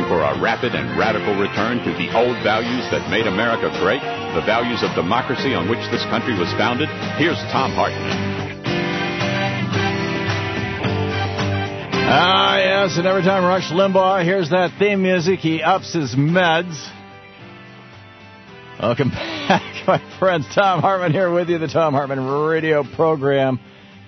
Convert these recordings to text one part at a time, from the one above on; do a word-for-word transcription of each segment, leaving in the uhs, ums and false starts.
for a rapid and radical return to the old values that made America great, the values of democracy on which this country was founded? Here's Thom Hartmann. Ah, yes, and every time Rush Limbaugh hears that theme music, he ups his meds. Welcome back, my friends. Thom Hartmann here with you, the Thom Hartmann radio program.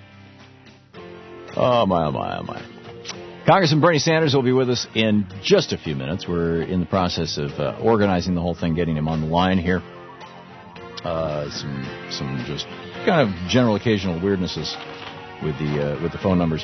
Oh, my, oh, my, oh, my. Congressman Bernie Sanders will be with us in just a few minutes. We're in the process of uh, organizing the whole thing, getting him on the line here. Uh, some some just kind of general occasional weirdnesses with the uh, with the phone numbers.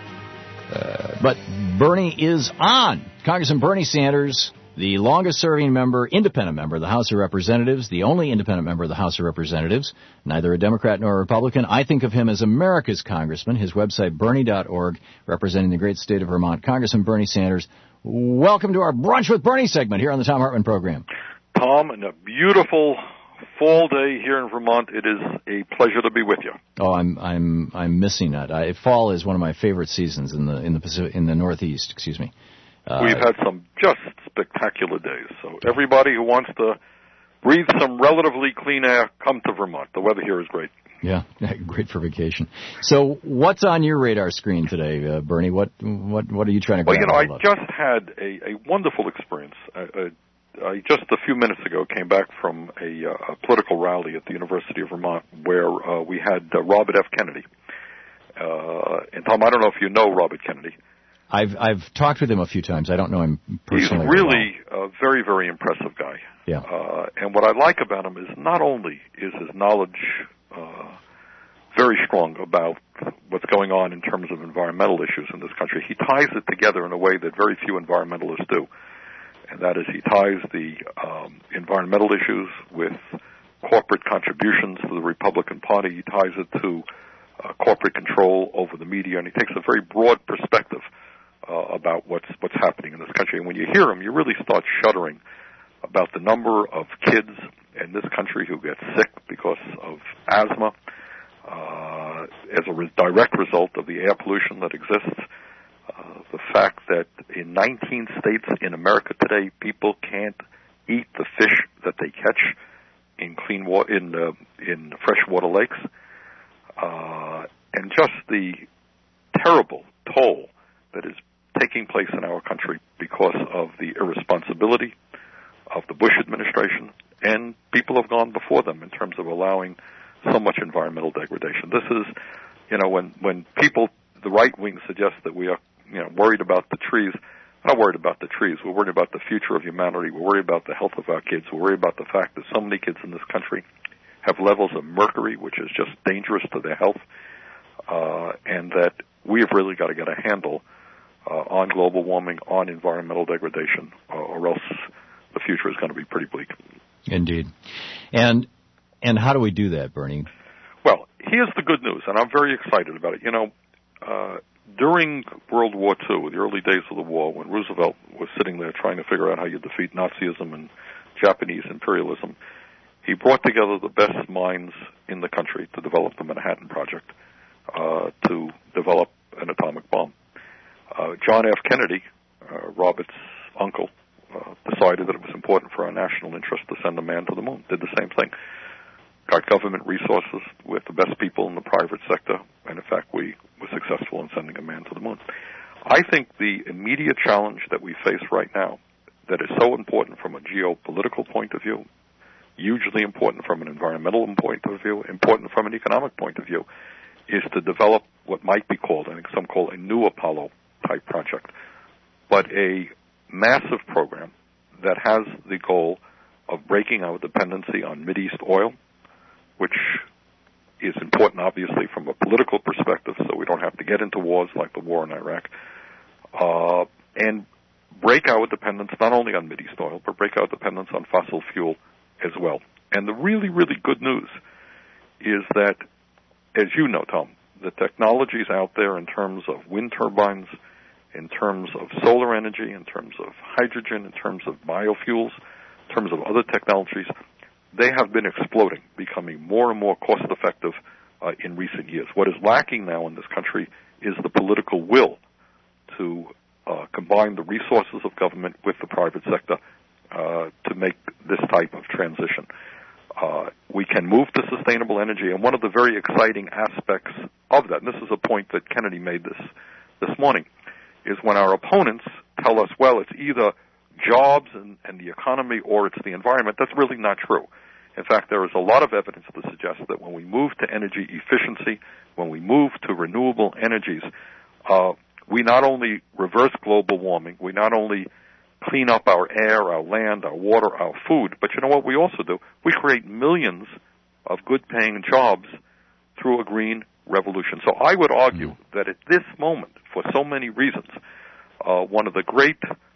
Uh, but Bernie is on. Congressman Bernie Sanders, the longest-serving member, independent member of the House of Representatives, the only independent member of the House of Representatives, neither a Democrat nor a Republican. I think of him as America's congressman. His website, bernie dot org, representing the great state of Vermont. Congressman Bernie Sanders, welcome to our Brunch with Bernie segment here on the Thom Hartmann program. Tom, in a beautiful fall day here in Vermont, it is a pleasure to be with you. Oh, I'm I'm I'm missing that. I, fall is one of my favorite seasons in the in the Pacific, in the Northeast. Excuse me. Uh, We've had some just spectacular days. So everybody who wants to breathe some relatively clean air, come to Vermont. The weather here is great. Yeah, great for vacation. So what's on your radar screen today, uh, Bernie? What what what are you trying to? Well, you know, I about? just had a, a wonderful experience. I, I, I just a few minutes ago came back from a, uh, a political rally at the University of Vermont where uh, we had uh, Robert F. Kennedy. Uh, and Tom, I don't know if you know Robert Kennedy. I've I've talked with him a few times. I don't know him personally. He's really a very, very impressive guy. Yeah. Uh, and what I like about him is not only is his knowledge uh, very strong about what's going on in terms of environmental issues in this country, he ties it together in a way that very few environmentalists do. And that is he ties the um, environmental issues with corporate contributions to the Republican Party. He ties it to uh, corporate control over the media, and he takes a very broad perspective uh, about what's what's happening in this country. And when you hear him, you really start shuddering about the number of kids in this country who get sick because of asthma uh, as a re- direct result of the air pollution that exists. Uh, the fact that in nineteen states in America today, people can't eat the fish that they catch in clean water, in uh, in freshwater lakes, uh, and just the terrible toll that is taking place in our country because of the irresponsibility of the Bush administration, and people have gone before them in terms of allowing so much environmental degradation. This is, you know, when when people, the right wing suggests that we are, you know, worried about the trees. We're not worried about the trees. We're worried about the future of humanity. We're worried about the health of our kids. We're worried about the fact that so many kids in this country have levels of mercury, which is just dangerous to their health, uh, and that we have really got to get a handle uh, on global warming, on environmental degradation, uh, or else the future is going to be pretty bleak. Indeed. And and how do we do that, Bernie? Well, here's the good news, and I'm very excited about it. You know, uh, during World War Two, the early days of the war, when Roosevelt was sitting there trying to figure out how you defeat Nazism and Japanese imperialism, he brought together the best minds in the country to develop the Manhattan Project, uh, to develop an atomic bomb. Uh, John F. Kennedy, uh, Robert's uncle, uh, decided that it was important for our national interest to send a man to the moon, did the same thing. Got government resources with the best people in the private sector, and in fact we were successful in sending a man to the moon. I think the immediate challenge that we face right now that is so important from a geopolitical point of view, hugely important from an environmental point of view, important from an economic point of view, is to develop what might be called, I think some call a new Apollo-type project, but a massive program that has the goal of breaking our dependency on Mideast oil, which is important, obviously, from a political perspective, so we don't have to get into wars like the war in Iraq, uh, and break our dependence not only on Mideast oil, but break our dependence on fossil fuel as well. And the really, really good news is that, as you know, Tom, the technologies out there in terms of wind turbines, in terms of solar energy, in terms of hydrogen, in terms of biofuels, in terms of other technologies, they have been exploding, becoming more and more cost-effective uh, in recent years. What is lacking now in this country is the political will to uh, combine the resources of government with the private sector uh, to make this type of transition. Uh, we can move to sustainable energy, and one of the very exciting aspects of that, and this is a point that Kennedy made this this morning, is when our opponents tell us, well, it's either jobs and, and the economy or it's the environment. That's really not true. In fact, there is a lot of evidence to suggest that when we move to energy efficiency, when we move to renewable energies, uh, we not only reverse global warming, we not only clean up our air, our land, our water, our food, but you know what we also do? We create millions of good-paying jobs through a green revolution. So I would argue that at this moment, for so many reasons, uh, one of the great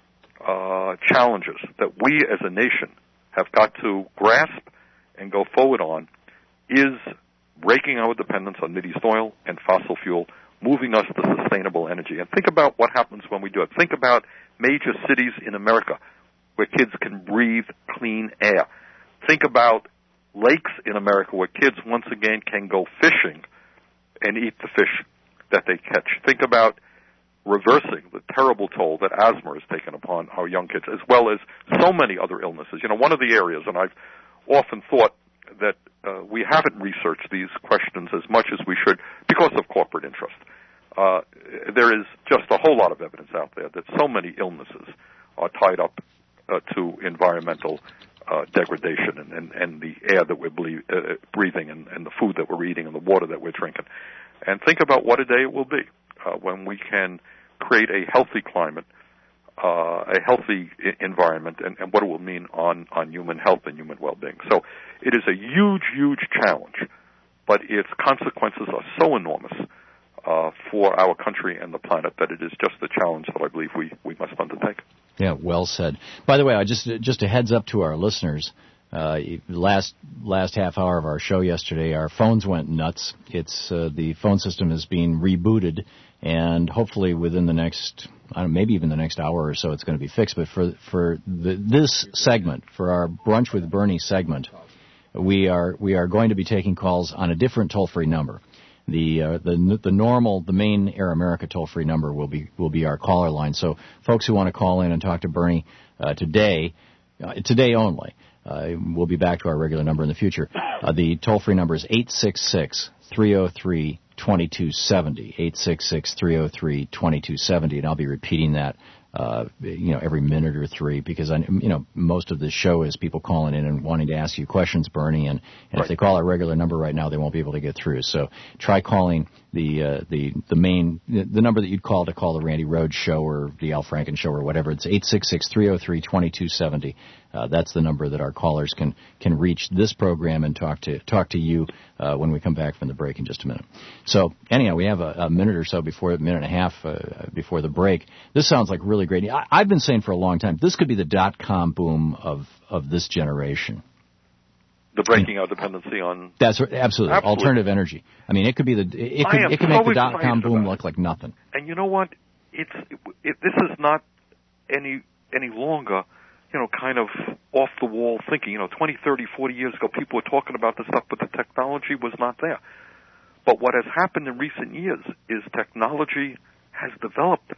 uh, challenges that we as a nation have got to grasp and go forward on is breaking our dependence on Mideast oil and fossil fuel, moving us to sustainable energy. And think about what happens when we do it. Think about major cities in America where kids can breathe clean air. Think about lakes in America where kids once again can go fishing and eat the fish that they catch. Think about reversing the terrible toll that asthma has taken upon our young kids, as well as so many other illnesses. You know, one of the areas, and I've often thought that uh, we haven't researched these questions as much as we should because of corporate interest. Uh, there is just a whole lot of evidence out there that so many illnesses are tied up uh, to environmental uh, degradation and, and, and the air that we're ble- uh, breathing and, and the food that we're eating and the water that we're drinking. And think about what a day it will be uh, when we can create a healthy climate, uh, a healthy I- environment, and, and what it will mean on, on human health and human well-being. So it is a huge, huge challenge, but its consequences are so enormous uh, for our country and the planet that it is just a challenge that I believe we, we must undertake. Yeah, well said. By the way, I just just a heads up to our listeners. Uh, last last half hour of our show yesterday, our phones went nuts. It's uh, the phone system is being rebooted, and hopefully within the next, I don't know, maybe even the next hour or so, it's going to be fixed. But for for the, this segment, for our Brunch with Bernie segment, we are we are going to be taking calls on a different toll-free number. The uh, the the normal, the main Air America toll-free number will be will be our caller line. So folks who want to call in and talk to Bernie uh, today, uh, today only, uh, we'll be back to our regular number in the future. Uh, the toll-free number is eight six six, three oh three, two two seven oh, eight six six, three oh three, two two seven oh, and I'll be repeating that uh, you know, every minute or three, because I, you know, most of the show is people calling in and wanting to ask you questions, Bernie, and, and right. If they call our regular number right now, they won't be able to get through. So try calling the uh, the the main the number that you'd call to call the Randy Rhoads Show or the Al Franken Show or whatever. It's eight six six, three oh three, two two seven oh. Uh, that's the number that our callers can can reach this program and talk to talk to you uh, when we come back from the break in just a minute. So anyhow, we have a, a minute or so before a minute and a half uh, before the break. This sounds like really great. I, I've been saying for a long time this could be the dot com boom of of this generation. The breaking our dependency on that's absolutely, absolutely alternative energy. I mean, it could be the it could it could make the dot com boom look like nothing. And you know what? It's it, it, this is not any any longer, you know, kind of off-the-wall thinking. You know, twenty, thirty, forty years ago, people were talking about this stuff, but the technology was not there. But what has happened in recent years is technology has developed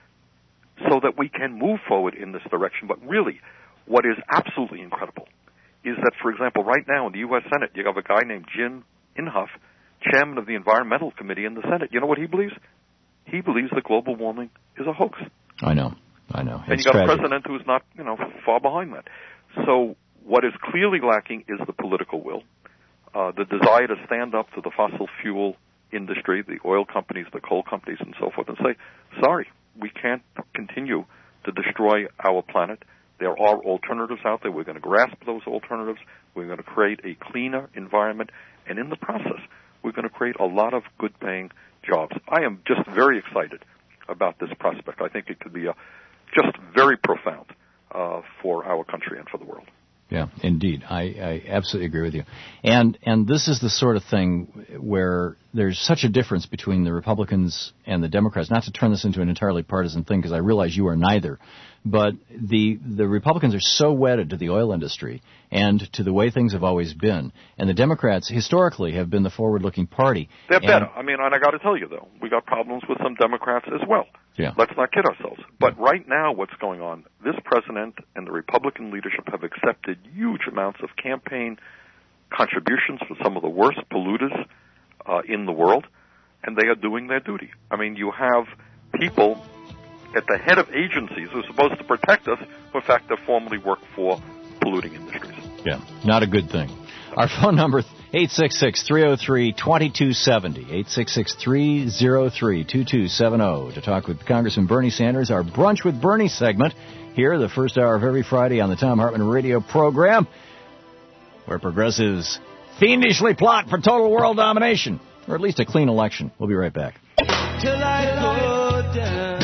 so that we can move forward in this direction. But really, what is absolutely incredible is that, for example, right now in the U S Senate, you have a guy named Jim Inhofe, chairman of the Environmental Committee in the Senate. You know what he believes? He believes that global warming is a hoax. I know. I know. And it's you got tragic. a president who's not, you know, far behind that. So what is clearly lacking is the political will, uh, the desire to stand up to the fossil fuel industry, the oil companies, the coal companies, and so forth, and say, sorry, we can't continue to destroy our planet. There are alternatives out there. We're going to grasp those alternatives. We're going to create a cleaner environment, and in the process, we're going to create a lot of good-paying jobs. I am just very excited about this prospect. I think it could be a just very profound uh, for our country and for the world. Yeah, indeed. I, I absolutely agree with you. And and this is the sort of thing where there's such a difference between the Republicans and the Democrats. Not to turn this into an entirely partisan thing, because I realize you are neither. But the the Republicans are so wedded to the oil industry and to the way things have always been, and the Democrats historically have been the forward-looking party. They're and, better. I mean, and I got to tell you though, we got problems with some Democrats as well. Yeah. Let's not kid ourselves. But right now, what's going on? This president and the Republican leadership have accepted huge amounts of campaign contributions from some of the worst polluters uh, in the world, and they are doing their duty. I mean, you have people at the head of agencies who are supposed to protect us, who in fact have formerly worked for polluting industries. Yeah, not a good thing. Our phone number, eight six six, three oh three, two two seven oh, eight six six, three oh three, two two seven oh, to talk with Congressman Bernie Sanders, our Brunch with Bernie segment here, the first hour of every Friday on the Thom Hartmann radio program, where progressives fiendishly plot for total world domination, or at least a clean election. We'll be right back. Till I go down.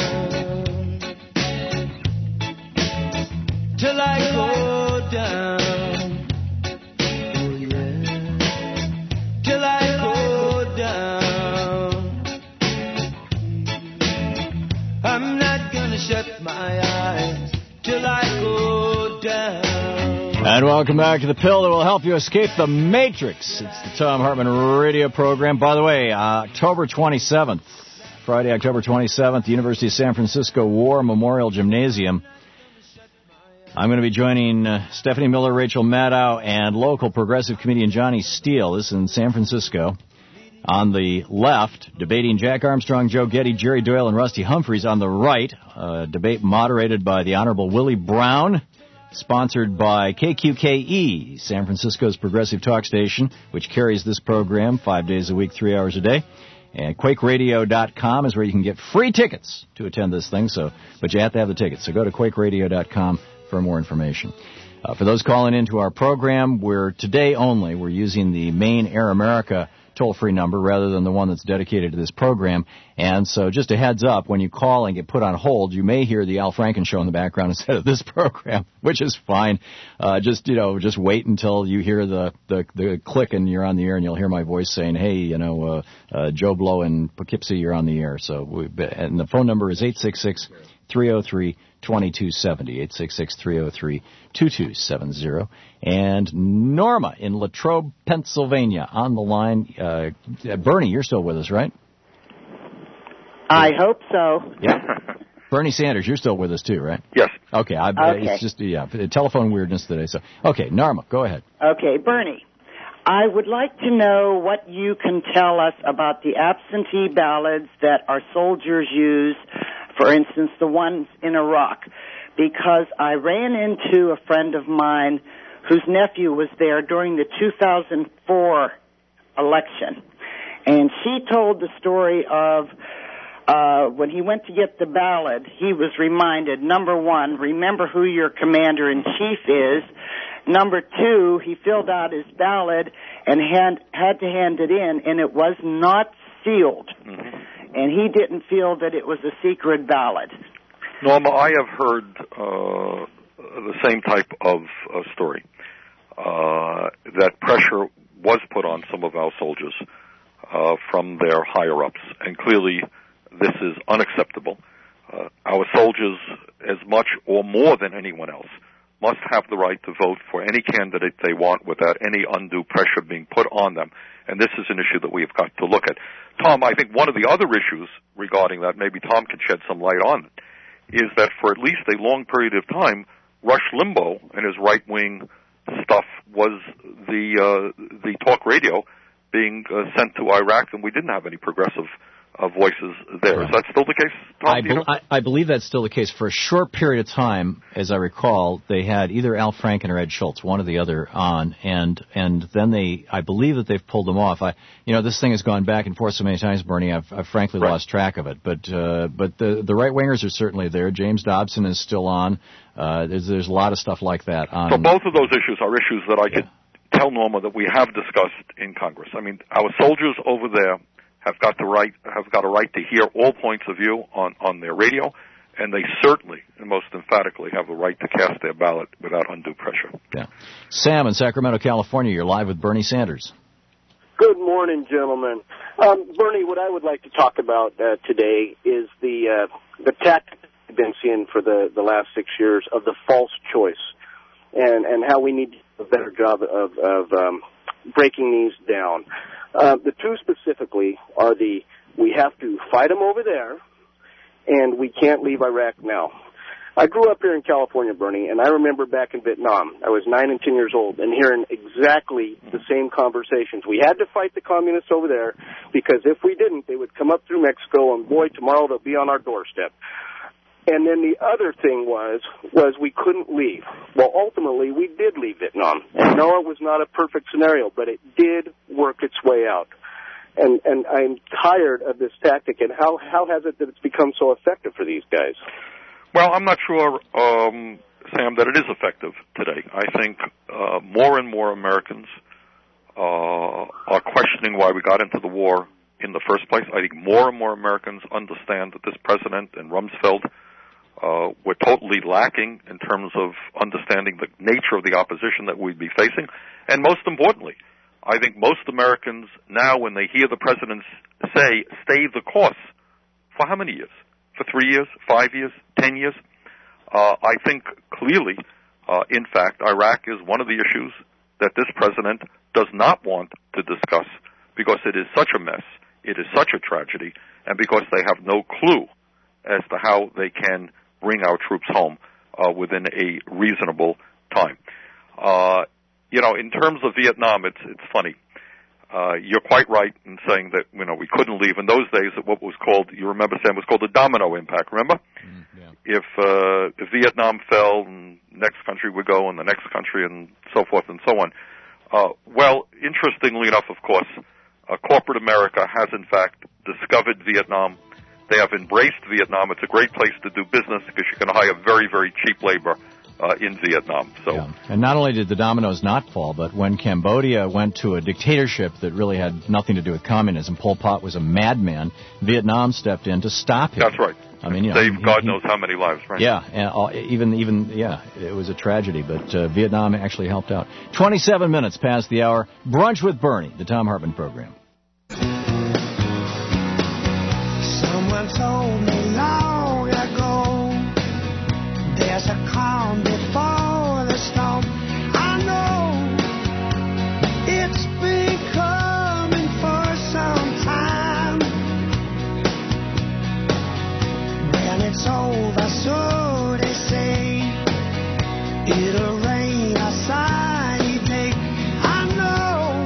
Till I go down, oh yeah, till I go down, I'm not gonna shut my eyes till I go down. And welcome back to the pill that will help you escape the Matrix. It's the Thom Hartmann radio program. By the way, uh, October twenty-seventh, Friday, October twenty-seventh, the University of San Francisco War Memorial Gymnasium. I'm going to be joining uh, Stephanie Miller, Rachel Maddow, and local progressive comedian Johnny Steele. This is in San Francisco. On the left, debating Jack Armstrong, Joe Getty, Jerry Doyle, and Rusty Humphreys. On the right, a debate moderated by the Honorable Willie Brown, sponsored by K Q K E, San Francisco's progressive talk station, which carries this program five days a week, three hours a day. And Quake Radio dot com is where you can get free tickets to attend this thing, So, but you have to have the tickets. So go to Quake Radio dot com for more information. Uh, for those calling into our program, we're today only, we're using the main Air America toll-free number rather than the one that's dedicated to this program. And so just a heads up, when you call and get put on hold, you may hear the Al Franken show in the background instead of this program, which is fine. Uh, just, you know, just wait until you hear the, the, the click and you're on the air, and you'll hear my voice saying, hey, you know, uh, uh, Joe Blow in Poughkeepsie, you're on the air. So, we, and the phone number is eight six six, three oh three, two two seven oh, eight six six, three oh three, two two seven oh. And Norma in Latrobe, Pennsylvania, on the line. Uh, Bernie, you're still with us, right? I hope so. Yeah. Bernie Sanders, you're still with us too, right? Yes. Okay. I, okay. It's just, yeah, telephone weirdness today. So, okay, Norma, go ahead. Okay, Bernie, I would like to know what you can tell us about the absentee ballots that our soldiers use, for instance, the ones in Iraq, because I ran into a friend of mine whose nephew was there during the two thousand four election, and she told the story of uh, when he went to get the ballot, he was reminded, number one, remember who your commander-in-chief is. Number two, he filled out his ballot and hand, had to hand it in, and it was not sealed. Mm-hmm. And he didn't feel that it was a secret ballot. Norma, I have heard uh, the same type of uh, story, uh, that pressure was put on some of our soldiers uh, from their higher-ups, and clearly this is unacceptable. Uh, our soldiers, as much or more than anyone else, must have the right to vote for any candidate they want without any undue pressure being put on them. And this is an issue that we have got to look at. Tom, I think one of the other issues regarding that, maybe Tom can shed some light on it, is that for at least a long period of time, Rush Limbaugh and his right-wing stuff was the uh, the talk radio being uh, sent to Iraq, and we didn't have any progressive uh, voices there. Right. Is that still the case, Tom? I, be- I, I believe that's still the case. For a short period of time, as I recall, they had either Al Franken or Ed Schultz, one or the other, on, and and then they, I believe that they've pulled them off. I, you know, this thing has gone back and forth so many times, Bernie, I've, I've frankly right. lost track of it. But uh, but the the right wingers are certainly there. James Dobson is still on. Uh, there's there's a lot of stuff like that on. So both of those issues are issues that I yeah. could tell Norma that we have discussed in Congress. I mean, our soldiers over there have got the right have got a right to hear all points of view on, on their radio, and they certainly and most emphatically have a right to cast their ballot without undue pressure. Yeah. Sam in Sacramento, California, you're live with Bernie Sanders. Good morning, gentlemen. Um, Bernie, what I would like to talk about uh, today is the uh, the tactic we've been seeing for the, the last six years of the false choice, and, and how we need to do a better job of, of um, breaking these down. Uh, the two specifically are the we have to fight them over there, and we can't leave Iraq now. I grew up here in California, Bernie, and I remember back in Vietnam, I was nine and ten years old, and hearing exactly the same conversations. We had to fight the communists over there, because if we didn't, they would come up through Mexico, and boy, tomorrow they'll be on our doorstep. And then the other thing was, was we couldn't leave. Well, ultimately, we did leave Vietnam. And no, it was not a perfect scenario, but it did work its way out. And and I'm tired of this tactic, and how, how has it that it's become so effective for these guys? Well, I'm not sure, um, Sam, that it is effective today. I think uh, more and more Americans uh, are questioning why we got into the war in the first place. I think more and more Americans understand that this president and Rumsfeld uh, were totally lacking in terms of understanding the nature of the opposition that we'd be facing. And most importantly, I think most Americans now, when they hear the president say, stay the course, for how many years? For three years, five years, ten years. Uh, I think clearly, uh, in fact, Iraq is one of the issues that this president does not want to discuss because it is such a mess, it is such a tragedy, and because they have no clue as to how they can bring our troops home uh, within a reasonable time. Uh, you know, in terms of Vietnam, it's it's funny. Uh, you're quite right in saying that, you know, we couldn't leave. In those days, what was called, you remember, Sam, was called the domino impact, remember? Mm, yeah. If, uh, if Vietnam fell, and next country would go, and the next country, and so forth and so on. Uh, well, interestingly enough, of course, uh, corporate America has, in fact, discovered Vietnam. They have embraced Vietnam. It's a great place to do business because you can hire very, very cheap labor Uh, in Vietnam. So, yeah. And not only did the dominoes not fall, but when Cambodia went to a dictatorship that really had nothing to do with communism, Pol Pot was a madman, Vietnam stepped in to stop him. That's right. I mean, you know, saved he, God he, knows how many lives, right? Yeah, and all, even, even, yeah, it was a tragedy, but uh, Vietnam actually helped out. twenty-seven minutes past the hour. Brunch with Bernie, the Thom Hartmann program. Someone told me long ago there's a calm before the storm. I know it's been coming for some time. When it's over, so they say, it'll rain a sunny day. I know,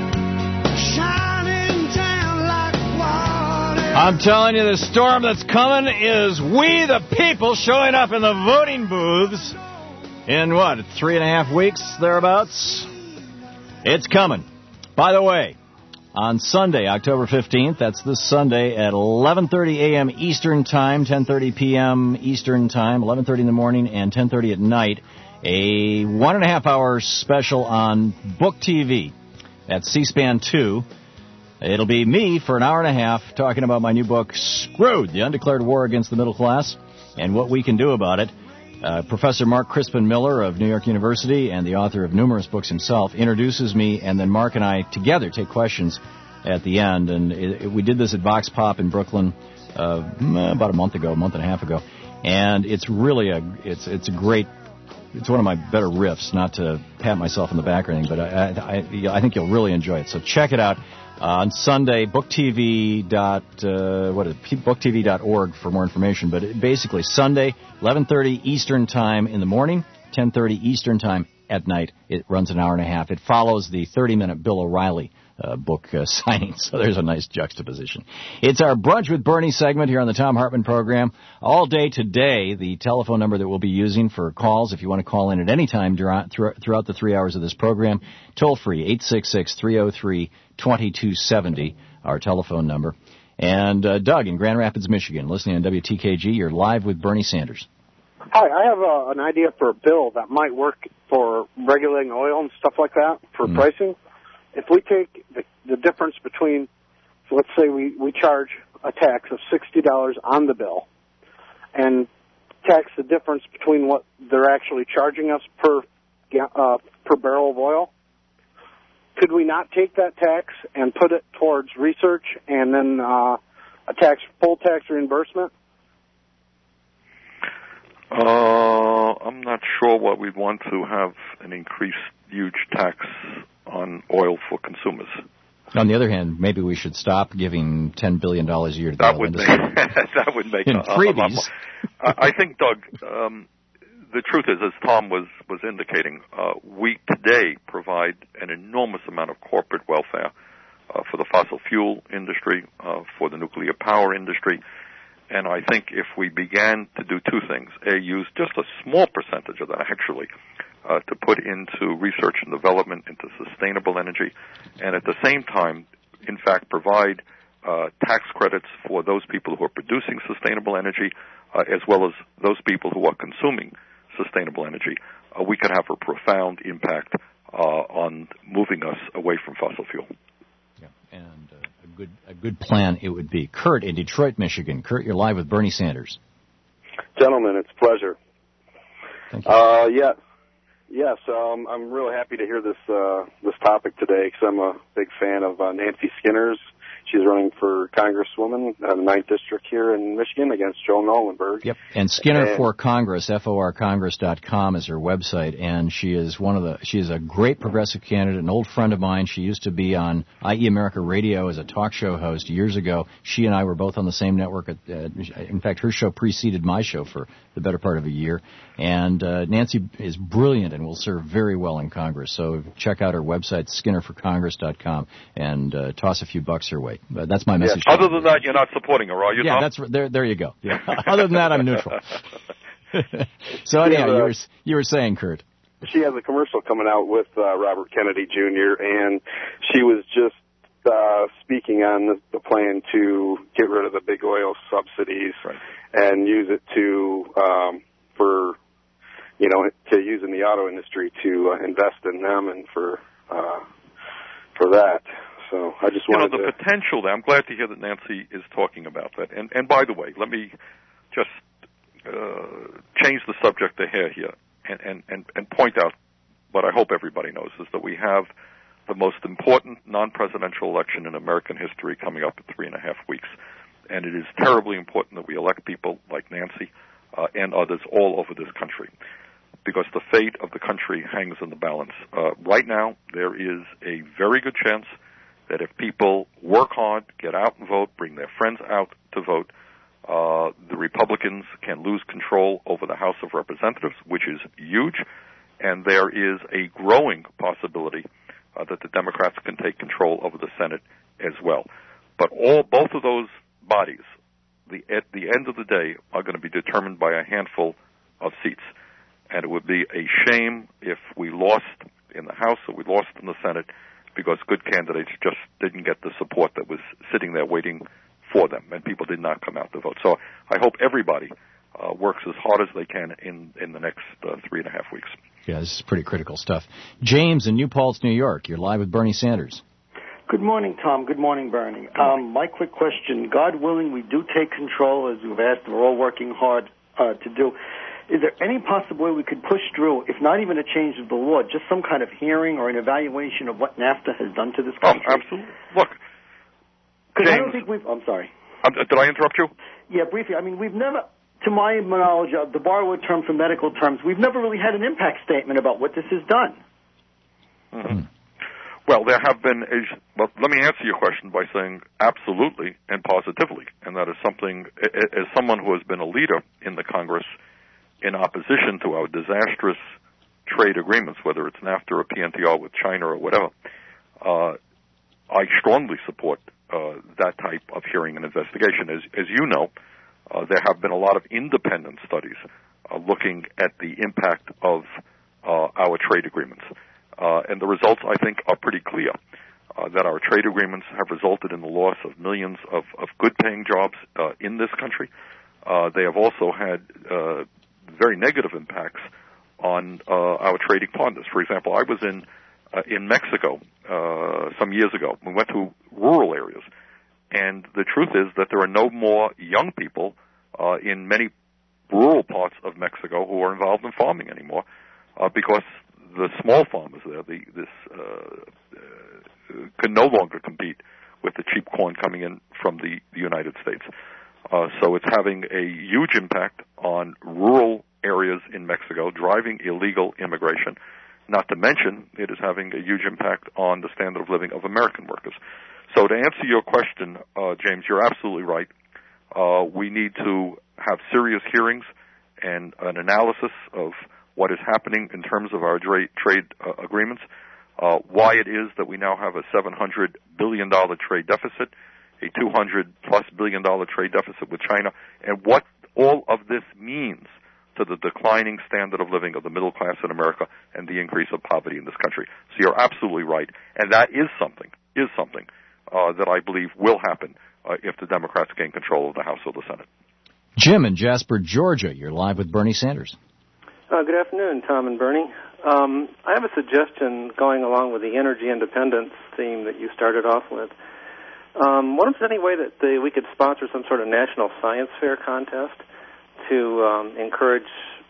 shining down like water. I'm telling you, the storm that's coming is we, the people, showing up in the voting booths in, what, three and a half weeks, thereabouts? It's coming. By the way, on Sunday, October fifteenth, that's this Sunday at eleven thirty a.m. Eastern Time, ten thirty p.m. Eastern Time, eleven thirty in the morning and ten thirty at night, a one and a half hour special on Book T V at C-SPAN two. It'll be me for an hour and a half talking about my new book, Screwed, The Undeclared War Against the Middle Class, and what we can do about it. Uh, Professor Mark Crispin Miller of New York University and the author of numerous books himself introduces me, and then Mark and I together take questions at the end. And it, it, we did this at Vox Pop in Brooklyn uh, about a month ago, a month and a half ago. And it's really a it's it's a great, it's one of my better riffs, not to pat myself on the back or anything, but I, I, I think you'll really enjoy it. So check it out. Uh, on Sunday, booktv dot uh, what is it? booktv dot org for more information. But it, basically, Sunday, eleven thirty Eastern Time in the morning, ten thirty Eastern Time at night. It runs an hour and a half. It follows the thirty-minute Bill O'Reilly uh, book uh, signing, so there's a nice juxtaposition. It's our Brunch with Bernie segment here on the Thom Hartmann program. All day today, the telephone number that we'll be using for calls, if you want to call in at any time throughout the three hours of this program, toll-free, eight six six, three oh three, twenty-two seventy, our telephone number. And uh, Doug in Grand Rapids, Michigan, listening on W T K G. You're live with Bernie Sanders. Hi, I have a, an idea for a bill that might work for regulating oil and stuff like that for mm. pricing. If we take the, the difference between, so let's say we, we charge a tax of sixty dollars on the bill and tax the difference between what they're actually charging us per uh, per barrel of oil, could could we not take that tax and put it towards research and then uh, a tax full tax reimbursement? Uh, I'm not sure what we'd want to have an increased huge tax on oil for consumers. On the other hand, maybe we should stop giving ten billion dollars a year to the that oil would industry. Make, that would make in a, a, freebies. a, a, I think, Doug, um, the truth is, as Tom was, was indicating, uh, we today provide an enormous amount of corporate welfare uh, for the fossil fuel industry, uh, for the nuclear power industry. And I think if we began to do two things, A, use just a small percentage of that, actually, uh, to put into research and development, into sustainable energy, and at the same time, in fact, provide uh, tax credits for those people who are producing sustainable energy, uh, as well as those people who are consuming sustainable energy, uh, we could have a profound impact uh, on moving us away from fossil fuel. Yeah, and uh, a good a good plan it would be. Kurt in Detroit, Michigan. Kurt, you're live with Bernie Sanders. Gentlemen, it's a pleasure. Thank you. Uh, yeah, yes, um, I'm really happy to hear this uh, this topic today because I'm a big fan of uh, Nancy Skinner's. She's running for Congresswoman, uh, the ninth District here in Michigan against Joe Nolenberg. Yep, and Skinner and, for Congress, F O R Congress dot com is her website, and she is one of the, she is a great progressive candidate, an old friend of mine. She used to be on I E America Radio as a talk show host years ago. She and I were both on the same network. At, uh, in fact, her show preceded my show for the better part of a year. And uh, Nancy is brilliant and will serve very well in Congress. So check out her website, Skinner for Congress dot com, and uh, toss a few bucks her way. But that's my message. Yes. Other than that, you're not supporting her, are you, Yeah, Tom? that's there. There you go. Yeah. Other than that, I'm neutral. So anyhow, you were you were saying, Kurt. She has a commercial coming out with uh, Robert Kennedy Junior, and she was just uh, speaking on the, the plan to get rid of the big oil subsidies right. and use it to um, for you know to use in the auto industry to uh, invest in them and for uh, for that. So I just wanted you know, the to... potential there. I'm glad to hear that Nancy is talking about that. And and by the way, let me just uh, change the subject to hair here and, and, and, and point out what I hope everybody knows is that we have the most important non-presidential election in American history coming up in three and a half weeks. And it is terribly important that we elect people like Nancy uh, and others all over this country, because the fate of the country hangs in the balance. Uh, right now, there is a very good chance that if people work hard, get out and vote, bring their friends out to vote, uh, the Republicans can lose control over the House of Representatives, which is huge, and there is a growing possibility uh, that the Democrats can take control over the Senate as well. But all both of those bodies, the, at the end of the day, are going to be determined by a handful of seats. And it would be a shame if we lost in the House or we lost in the Senate because good candidates just didn't get the support that was sitting there waiting for them, and people did not come out to vote. So I hope everybody uh, works as hard as they can in, in the next uh, three and a half weeks. Yeah, this is pretty critical stuff. James in New Paltz, New York. You're live with Bernie Sanders. Good morning, Tom. Good morning, Bernie. Um, my quick question, God willing, we do take control, as we've asked, we're all working hard uh, to do. Is there any possible way we could push through, if not even a change of the law, just some kind of hearing or an evaluation of what NAFTA has done to this country? Um, absolutely. Look, Because I James, don't think we've... I'm sorry. Um, did I interrupt you? Yeah, briefly. I mean, we've never, to my knowledge of the borrower term for medical terms, we've never really had an impact statement about what this has done. Mm-hmm. Well, there have been, a, well, let me answer your question by saying absolutely and positively, and that is something, as someone who has been a leader in the Congress in opposition to our disastrous trade agreements, whether it's NAFTA or P N T R with China or whatever, uh, I strongly support uh, that type of hearing and investigation. As, as you know, uh, there have been a lot of independent studies uh, looking at the impact of uh, our trade agreements. Uh, and the results, I think, are pretty clear, uh, that our trade agreements have resulted in the loss of millions of, of good-paying jobs uh, in this country. Uh, they have also had uh, very negative impacts on uh, our trading partners. For example, I was in uh, in Mexico uh, some years ago. We went to rural areas, and the truth is that there are no more young people uh, in many rural parts of Mexico who are involved in farming anymore uh, because the small farmers there, the, this uh, uh, can no longer compete with the cheap corn coming in from the, the United States. Uh, so it's having a huge impact on rural areas in Mexico, driving illegal immigration. Not to mention, it is having a huge impact on the standard of living of American workers. So to answer your question, uh, James, you're absolutely right. Uh, we need to have serious hearings and an analysis of what is happening in terms of our trade, trade uh, agreements, uh, why it is that we now have a seven hundred billion dollars trade deficit, a two hundred plus billion dollar trade deficit with China, and what all of this means to the declining standard of living of the middle class in America and the increase of poverty in this country. So you're absolutely right. And that is something, is something uh, that I believe will happen uh, if the Democrats gain control of the House or the Senate. Jim in Jasper, Georgia, you're live with Bernie Sanders. Uh, good afternoon, Tom and Bernie. Um, I have a suggestion going along with the energy independence theme that you started off with. Um, what if there's any way that the, we could sponsor some sort of national science fair contest to um, encourage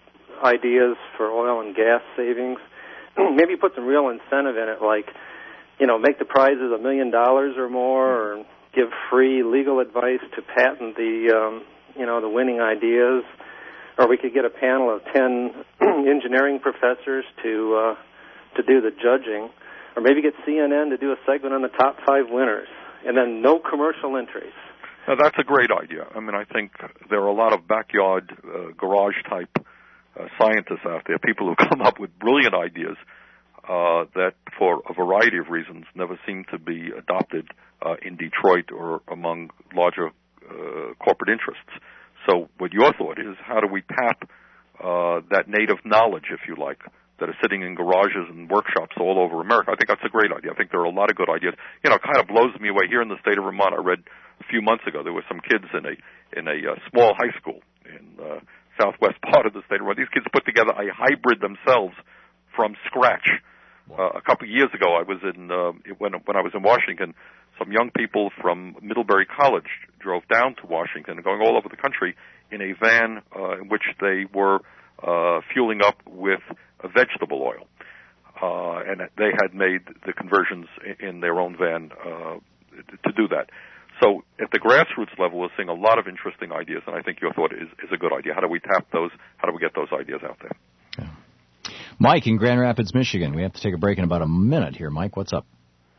ideas for oil and gas savings? Maybe put some real incentive in it, like, you know, make the prizes a million dollars or more, or give free legal advice to patent the, um, you know, the winning ideas. Or we could get a panel of ten engineering professors to uh, to do the judging, or maybe get C N N to do a segment on the top five winners, and then no commercial entries. Now, that's a great idea. I mean, I think there are a lot of backyard, uh, garage-type uh, scientists out there, people who come up with brilliant ideas uh, that, for a variety of reasons, never seem to be adopted uh, in Detroit or among larger uh, corporate interests. So what your thought is, how do we tap uh, that native knowledge, if you like, that are sitting in garages and workshops all over America? I think that's a great idea. I think there are a lot of good ideas. You know, it kind of blows me away. Here in the state of Vermont, I read a few months ago, there were some kids in a in a uh, small high school in uh, southwest part of the state of Vermont. These kids put together a hybrid themselves from scratch. Uh, a couple of years ago, I was in uh, when when I was in Washington. Some young people from Middlebury College drove down to Washington, going all over the country in a van uh, in which they were uh, fueling up with uh, vegetable oil, uh, and they had made the conversions in their own van uh, to do that. So at the grassroots level, we're seeing a lot of interesting ideas, and I think your thought is, is a good idea. How do we tap those? How do we get those ideas out there? Yeah. Mike in Grand Rapids, Michigan. We have to take a break in about a minute here. Mike, what's up?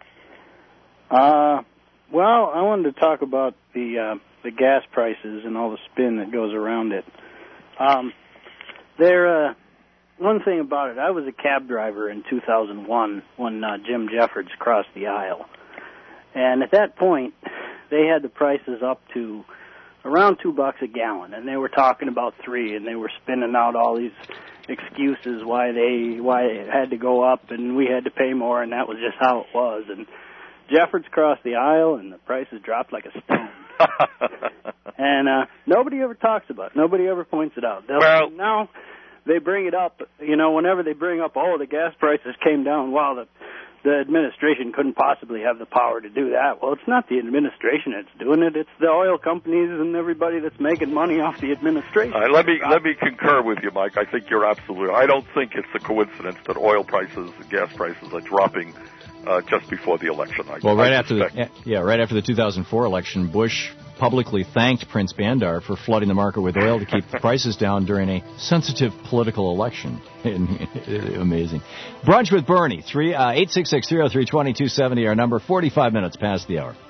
Uh, well, I wanted to talk about the uh, the gas prices and all the spin that goes around it. Um, there, uh, one thing about it, I was a cab driver in two thousand one when uh, Jim Jeffords crossed the aisle, and at that point, they had the prices up to around two bucks a gallon, and they were talking about three, and they were spinning out all these excuses why they why it had to go up, and we had to pay more, and that was just how it was, and Jeffords crossed the aisle, and the prices dropped like a stone. and uh, nobody ever talks about it. Nobody ever points it out. They'll, well, now they bring it up, you know, whenever they bring up, oh, the gas prices came down. Well, the, the administration couldn't possibly have the power to do that. Well, it's not the administration that's doing it. It's the oil companies and everybody that's making money off the administration. Uh, let me let me concur with you, Mike. I think you're absolutely. I don't think it's a coincidence that oil prices, gas prices are dropping Uh, just before the election. I, well, right I after the yeah, right after the two thousand four election, Bush publicly thanked Prince Bandar for flooding the market with oil to keep the prices down during a sensitive political election. Amazing. Brunch with Bernie, three uh, eight six six three zero three twenty two seventy. Our number, forty-five minutes past the hour.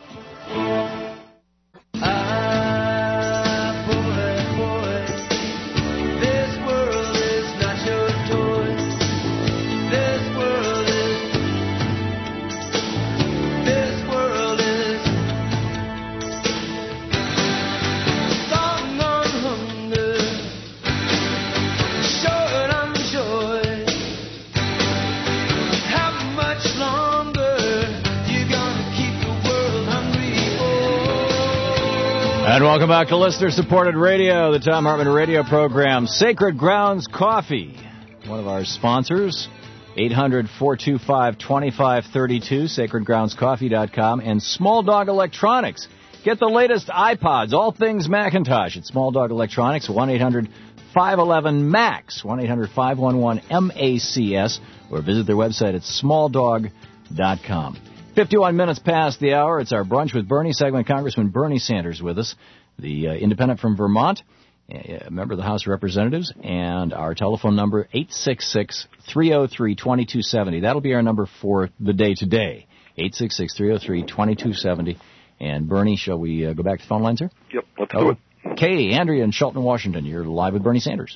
And welcome back to listener-supported radio, the Thom Hartmann radio program. Sacred Grounds Coffee, one of our sponsors, eight hundred, four two five, two five three two, sacred grounds coffee dot com, and Small Dog Electronics. Get the latest iPods, all things Macintosh at Small Dog Electronics, one eight hundred, five one one, M A C S, one eight hundred, five one one, M A C S, or visit their website at small dog dot com. fifty-one minutes past the hour. It's our Brunch with Bernie segment. Congressman Bernie Sanders with us, the uh, independent from Vermont, a member of the House of Representatives, and our telephone number, eight six six, three oh three, two two seven oh. That'll be our number for the day today, eight six six, three oh three, two two seven oh. And Bernie, shall we uh, go back to phone lines here? Yep, let's do it. Okay, Andrea in Shelton, Washington. You're live with Bernie Sanders.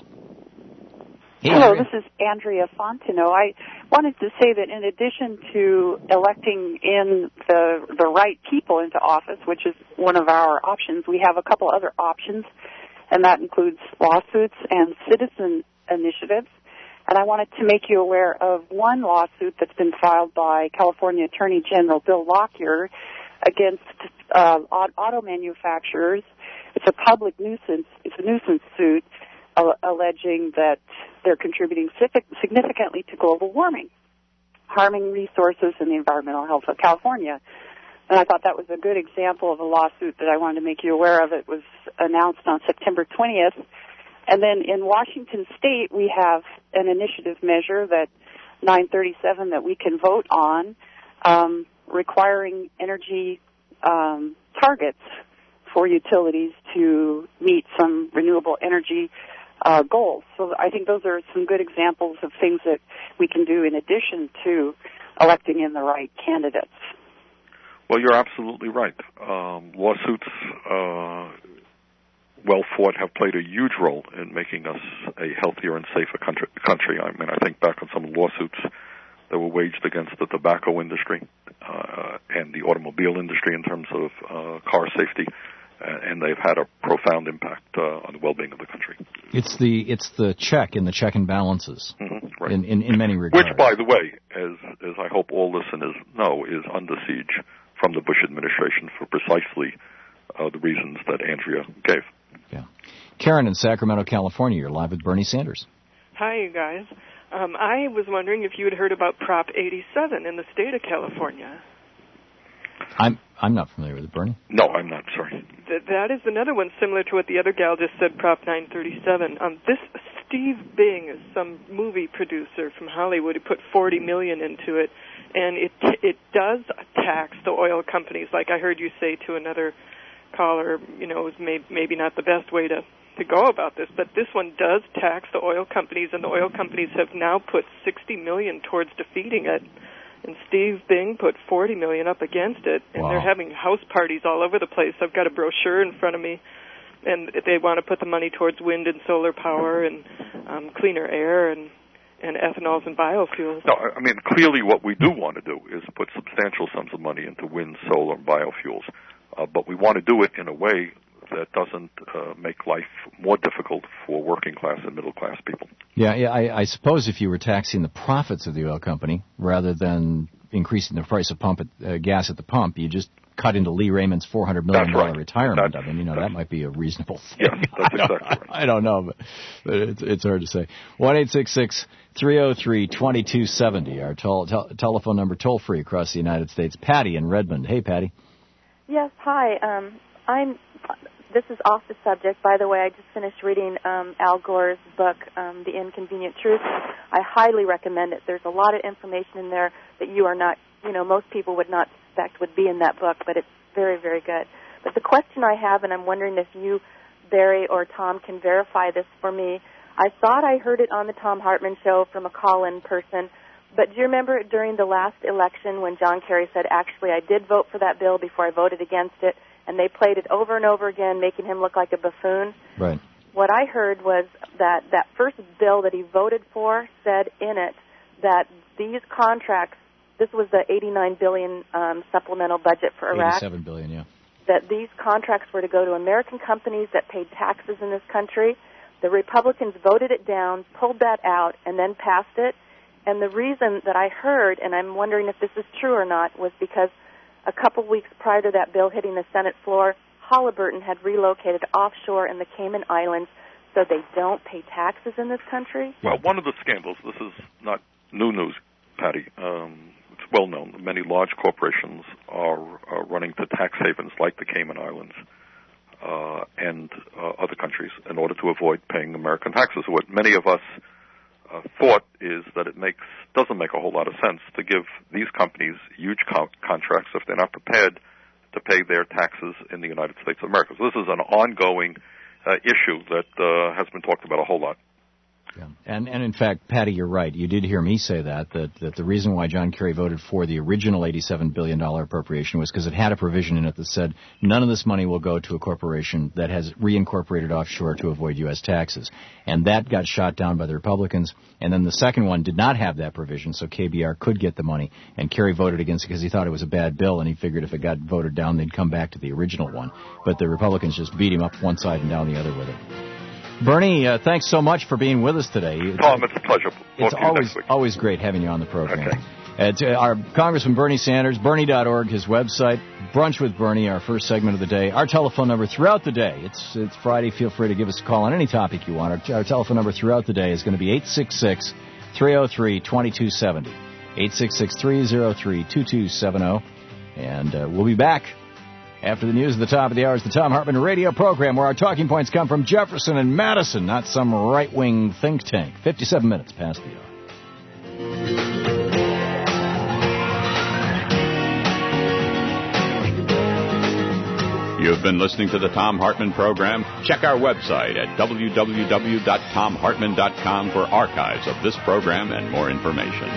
Hey, Hello, Andrea. this is Andrea Fontenot. I wanted to say that in addition to electing in the the right people into office, which is one of our options, we have a couple other options, and that includes lawsuits and citizen initiatives. And I wanted to make you aware of one lawsuit that's been filed by California Attorney General Bill Lockyer against uh, auto manufacturers. It's a public nuisance. It's a nuisance suit uh, alleging that they're contributing significantly to global warming, harming resources and the environmental health of California. And I thought that was a good example of a lawsuit that I wanted to make you aware of. It was announced on September twentieth. And then in Washington State, we have an initiative measure, that nine thirty-seven, that we can vote on, um, requiring energy um, targets for utilities to meet some renewable energy uh, goals. So I think those are some good examples of things that we can do in addition to electing in the right candidates. Well, you're absolutely right. Um, lawsuits, uh, well fought, have played a huge role in making us a healthier and safer country. country. I mean, I think back on some lawsuits that were waged against the tobacco industry uh, and the automobile industry in terms of uh, car safety, and they've had a profound impact uh, on the well-being of the country. It's the it's the check in the check and balances, mm-hmm, right. in, in in many regards. Which, by the way, as as I hope all listeners know, is under siege from the Bush administration for precisely uh, the reasons that Andrea gave. Yeah. Karen in Sacramento, California, you're live with Bernie Sanders. Hi, you guys. Um, I was wondering if you had heard about Prop eighty-seven in the state of California. I'm I'm not familiar with it, Bernie. No, I'm not, sorry. Th- that is another one similar to what the other gal just said, Prop nine thirty-seven. Um, this Steve Bing is some movie producer from Hollywood who put forty million dollars into it, and it it does tax the oil companies, like I heard you say to another caller. You know, it was may, maybe not the best way to, to go about this, but this one does tax the oil companies, and the oil companies have now put sixty million dollars towards defeating it. And Steve Bing put forty million dollars up against it, and wow. They're having house parties all over the place. I've got a brochure in front of me, and they want to put the money towards wind and solar power and um, cleaner air and, and ethanols and biofuels. No, I mean, clearly what we do want to do is put substantial sums of money into wind, solar, and biofuels, uh, but we want to do it in a way that doesn't uh, make life more difficult for working class and middle class people. Yeah, yeah. I, I suppose if you were taxing the profits of the oil company rather than increasing the price of pump at, uh, gas at the pump, you just cut into Lee Raymond's four hundred million dollars right. retirement that's, of him. You know, that might be a reasonable thing. Yeah, that's exactly right. I don't know, but, but it's, it's hard to say. one eight six six, three oh three, two two seven oh, our tol- tel- telephone number, toll free across the United States. Patty in Redmond. Hey, Patty. Yes, hi. Um, I'm. This is off the subject. By the way, I just finished reading um, Al Gore's book, um, The Inconvenient Truth. I highly recommend it. There's a lot of information in there that you are not, you know, most people would not suspect would be in that book, but it's very, very good. But the question I have, and I'm wondering if you, Barry or Tom, can verify this for me. I thought I heard it on the Tom Hartman show from a call-in person, but do you remember during the last election when John Kerry said, actually, I did vote for that bill before I voted against it? And they played it over and over again, making him look like a buffoon. Right. What I heard was that that first bill that he voted for said in it that these contracts, this was the eighty-nine billion dollars um, supplemental budget for Iraq. eighty-seven billion dollars, yeah. That these contracts were to go to American companies that paid taxes in this country. The Republicans voted it down, pulled that out, and then passed it. And the reason that I heard, and I'm wondering if this is true or not, was because a couple weeks prior to that bill hitting the Senate floor, Halliburton had relocated offshore in the Cayman Islands so they don't pay taxes in this country. Well, one of the scandals, this is not new news, Patty. Um, it's well known. Many large corporations are, are running to tax havens like the Cayman Islands uh, and uh, other countries in order to avoid paying American taxes. What many of us uh, thought is that it makes doesn't make a whole lot of sense to give these companies huge co- contracts if they're not prepared to pay their taxes in the United States of America. So this is an ongoing uh, issue that uh, has been talked about a whole lot. Yeah. And, and in fact, Patty, you're right. You did hear me say that, that, that the reason why John Kerry voted for the original eighty-seven billion dollars appropriation was because it had a provision in it that said none of this money will go to a corporation that has reincorporated offshore to avoid U S taxes. And that got shot down by the Republicans. And then the second one did not have that provision, so K B R could get the money. And Kerry voted against it because he thought it was a bad bill, and he figured if it got voted down, they'd come back to the original one. But the Republicans just beat him up one side and down the other with it. Bernie, uh, thanks so much for being with us today. Tom, it's a pleasure. It's Talk to you always next week. always great having you on the program. Okay. Uh, to our Congressman Bernie Sanders, Bernie dot org, his website, Brunch with Bernie, our first segment of the day. Our telephone number throughout the day, it's it's Friday, feel free to give us a call on any topic you want. Our, our telephone number throughout the day is going to be eight six six, three oh three, two two seven oh. eight six six, three oh three, two two seven oh. And uh, we'll be back after the news at the top of the hour. Is the Thom Hartmann radio program, where our talking points come from Jefferson and Madison, not some right-wing think tank. fifty-seven minutes past the hour. You've been listening to the Thom Hartmann program. Check our website at w w w dot tom hartmann dot com for archives of this program and more information.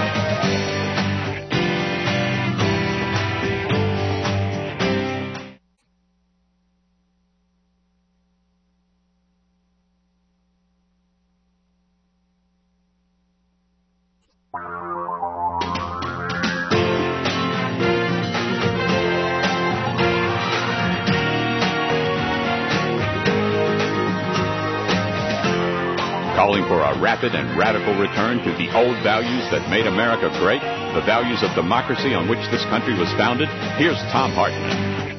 Calling for a rapid and radical return to the old values that made America great, the values of democracy on which this country was founded, here's Thom Hartmann.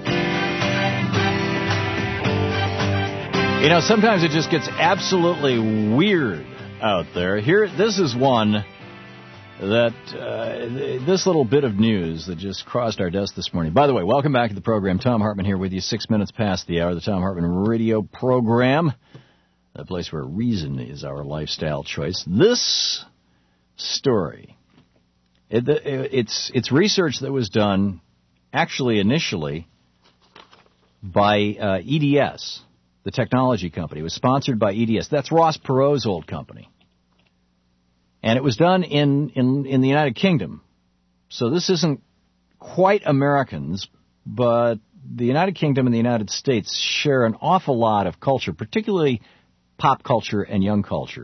You know, sometimes it just gets absolutely weird out there. Here, this is one that, uh, this little bit of news that just crossed our desk this morning. By the way, welcome back to the program. Thom Hartmann here with you, six minutes past the hour, the Thom Hartmann radio program. A place where reason is our lifestyle choice. This story, it, it's it's research that was done actually initially by uh, E D S, the technology company. It was sponsored by E D S. That's Ross Perot's old company. And it was done in, in, in the United Kingdom. So this isn't quite Americans, but the United Kingdom and the United States share an awful lot of culture, particularly pop culture and young culture.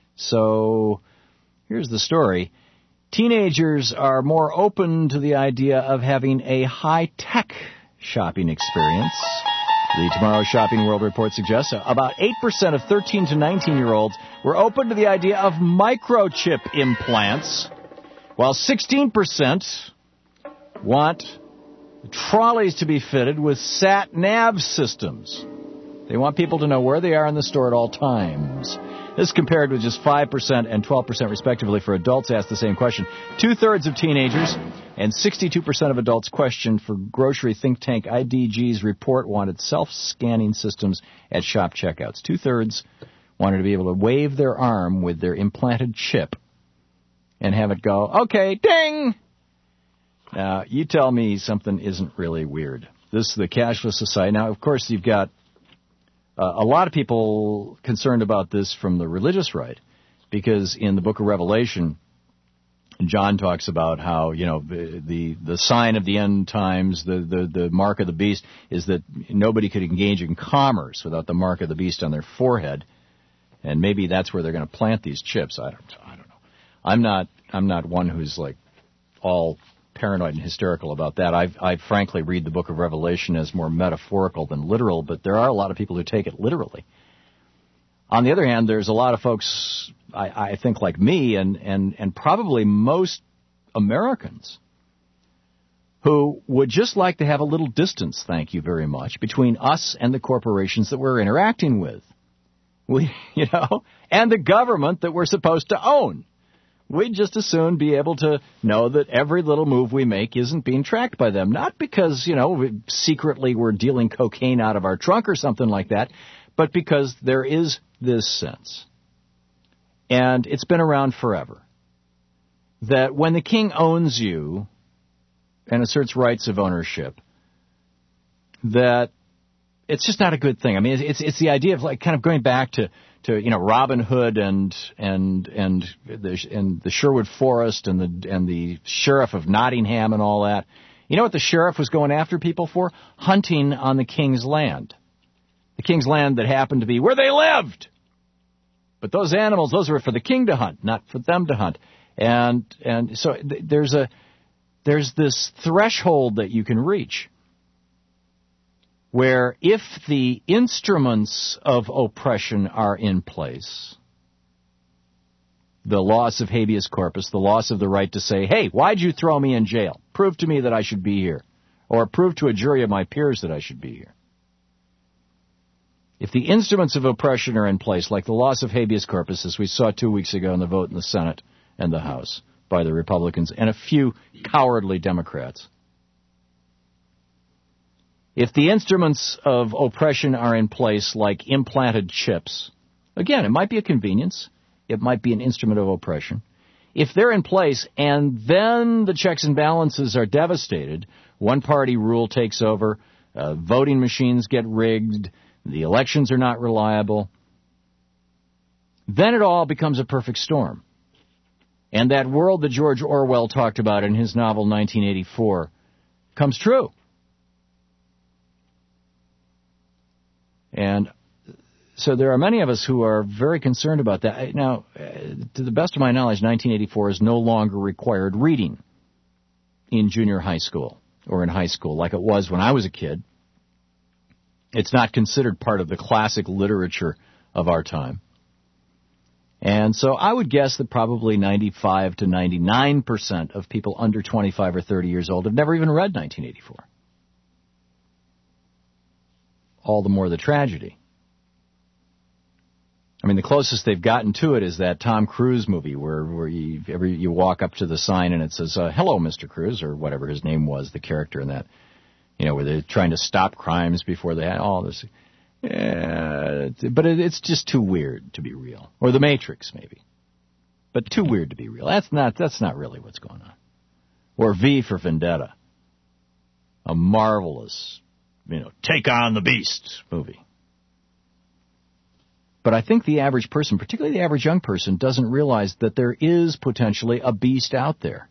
So here's the story. Teenagers are more open to the idea of having a high-tech shopping experience. The Tomorrow Shopping World report suggests about eight percent of thirteen to nineteen-year-olds were open to the idea of microchip implants, while sixteen percent want trolleys to be fitted with sat-nav systems. They want people to know where they are in the store at all times. This compared with just five percent and twelve percent respectively for adults asked the same question. Two-thirds of teenagers and sixty-two percent of adults questioned for grocery think tank I D G's report wanted self-scanning systems at shop checkouts. Two-thirds wanted to be able to wave their arm with their implanted chip and have it go, okay, ding! Now, you tell me something isn't really weird. This is the cashless society. Now, of course, you've got Uh, a lot of people concerned about this from the religious right, because in the book of Revelation, John talks about how, you know, the the, the sign of the end times, the, the, the mark of the beast, is that nobody could engage in commerce without the mark of the beast on their forehead, and maybe that's where they're going to plant these chips. I don't, I don't know. I'm not, I'm not one who's like all paranoid and hysterical about that. I I frankly read the book of Revelation as more metaphorical than literal, but there are a lot of people who take it literally. On the other hand, there's a lot of folks, I, I think, like me and, and, and probably most Americans who would just like to have a little distance, thank you very much, between us and the corporations that we're interacting with. We, you know, and the government that we're supposed to own. We'd just as soon be able to know that every little move we make isn't being tracked by them. Not because, you know, we, secretly we're dealing cocaine out of our trunk or something like that, but because there is this sense. and it's been around forever, that when the king owns you and asserts rights of ownership, that it's just not a good thing. I mean, it's it's the idea of like kind of going back to, to you know Robin Hood and and and the and the Sherwood Forest and the and the sheriff of Nottingham and all that. You know what the sheriff was going after people for? Hunting on the king's land, the king's land that happened to be where they lived. But those animals, those were for the king to hunt, not for them to hunt. And and so th- there's a there's this threshold that you can reach, where if the instruments of oppression are in place, the loss of habeas corpus, the loss of the right to say, hey, why'd you throw me in jail? Prove to me that I should be here. Or prove to a jury of my peers that I should be here. If the instruments of oppression are in place, like the loss of habeas corpus, as we saw two weeks ago in the vote in the Senate and the House by the Republicans and a few cowardly Democrats, if the instruments of oppression are in place, like implanted chips, again, it might be a convenience. It might be an instrument of oppression. If they're in place and then the checks and balances are devastated, one-party rule takes over, uh, voting machines get rigged, the elections are not reliable, then it all becomes a perfect storm. And that world that George Orwell talked about in his novel nineteen eighty-four comes true. And so there are many of us who are very concerned about that. Now, to the best of my knowledge, nineteen eighty-four is no longer required reading in junior high school or in high school like it was when I was a kid. It's not considered part of the classic literature of our time. And so I would guess that probably ninety-five to ninety-nine percent of people under twenty-five or thirty years old have never even read nineteen eighty-four. All the more the tragedy. I mean, the closest they've gotten to it is that Tom Cruise movie where where you every you walk up to the sign and it says, uh, hello, Mister Cruise, or whatever his name was, the character in that, you know, where they're trying to stop crimes before they had all this. Yeah, but it, it's just too weird to be real. Or The Matrix, maybe. But too weird to be real. That's not that's not really what's going on. Or V for Vendetta. A marvelous, you know, take on the beast movie. But I think the average person, particularly the average young person, doesn't realize that there is potentially a beast out there.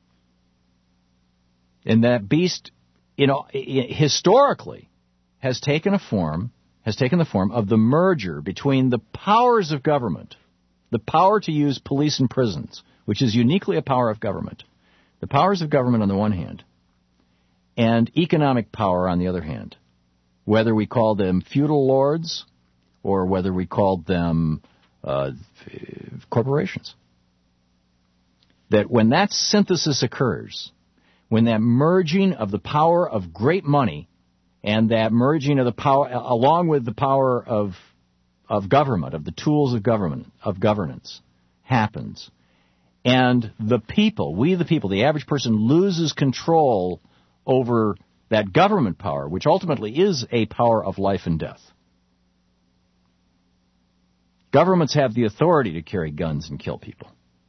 And that beast, you know, historically has taken a form, has taken the form of the merger between the powers of government, the power to use police and prisons, which is uniquely a power of government, the powers of government on the one hand, and economic power on the other hand, whether we call them feudal lords or whether we called them uh, corporations. That when that synthesis occurs, when that merging of the power of great money and that merging of the power, along with the power of of government, of the tools of government, of governance, happens, and the people, we the people, the average person loses control over that government power, which ultimately is a power of life and death. Governments have the authority to carry guns and kill people.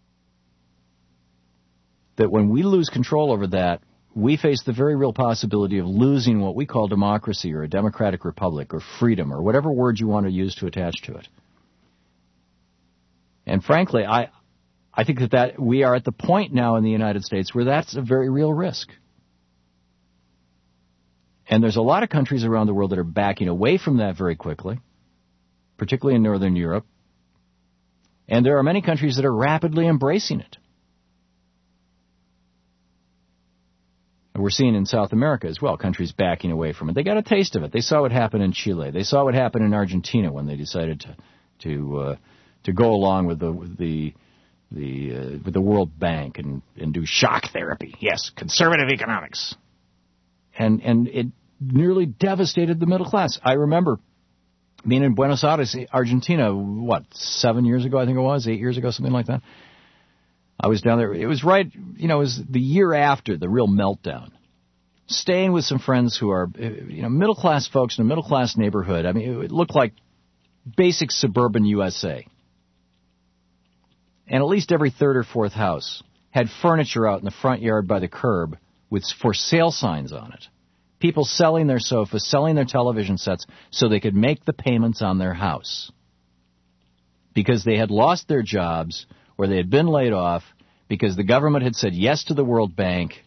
That when we lose control over that, we face the very real possibility of losing what we call democracy or a democratic republic or freedom or whatever word you want to use to attach to it. And frankly, I I think that, that we are at the point now in the United States where that's a very real risk. And there's a lot of countries around the world that are backing away from that very quickly, particularly in Northern Europe. And there are many countries that are rapidly embracing it. And we're seeing in South America as well, countries backing away from it. They got a taste of it. They saw what happened in Chile. They saw what happened in Argentina when they decided to to uh, to go along with the with the the uh, with the World Bank and, and do shock therapy. Yes, conservative economics. And and it nearly devastated the middle class. I remember being in Buenos Aires, Argentina, what, seven years ago, I think it was, eight years ago, something like that. I was down there. It was right, you know, it was the year after the real meltdown. Staying with some friends who are, you know, middle-class folks in a middle-class neighborhood. I mean, it looked like basic suburban U S A. and at least every third or fourth house had furniture out in the front yard by the curb with for sale signs on it. People selling their sofas, selling their television sets so they could make the payments on their house. Because they had lost their jobs or they had been laid off because the government had said yes to the World Bank.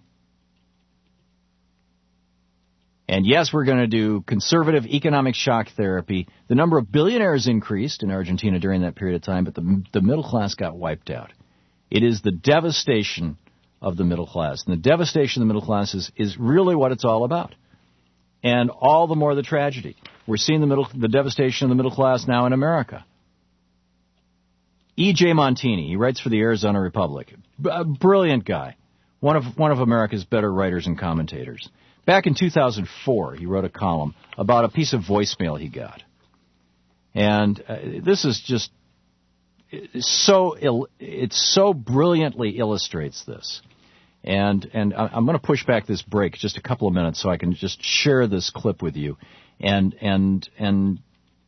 And yes, we're going to do conservative economic shock therapy. The number of billionaires increased in Argentina during that period of time, but the, the middle class got wiped out. It is the devastation of the middle class. And the devastation of the middle class is, is really what it's all about. And all the more the tragedy. We're seeing the middle, the devastation of the middle class now in America. E J. Montini, he writes for the Arizona Republic. A brilliant guy. One of, one of America's better writers and commentators. Back in two thousand four, he wrote a column about a piece of voicemail he got. And uh, this is just it's so ill, it so brilliantly illustrates this. And and I'm going to push back this break just a couple of minutes so I can just share this clip with you. And and and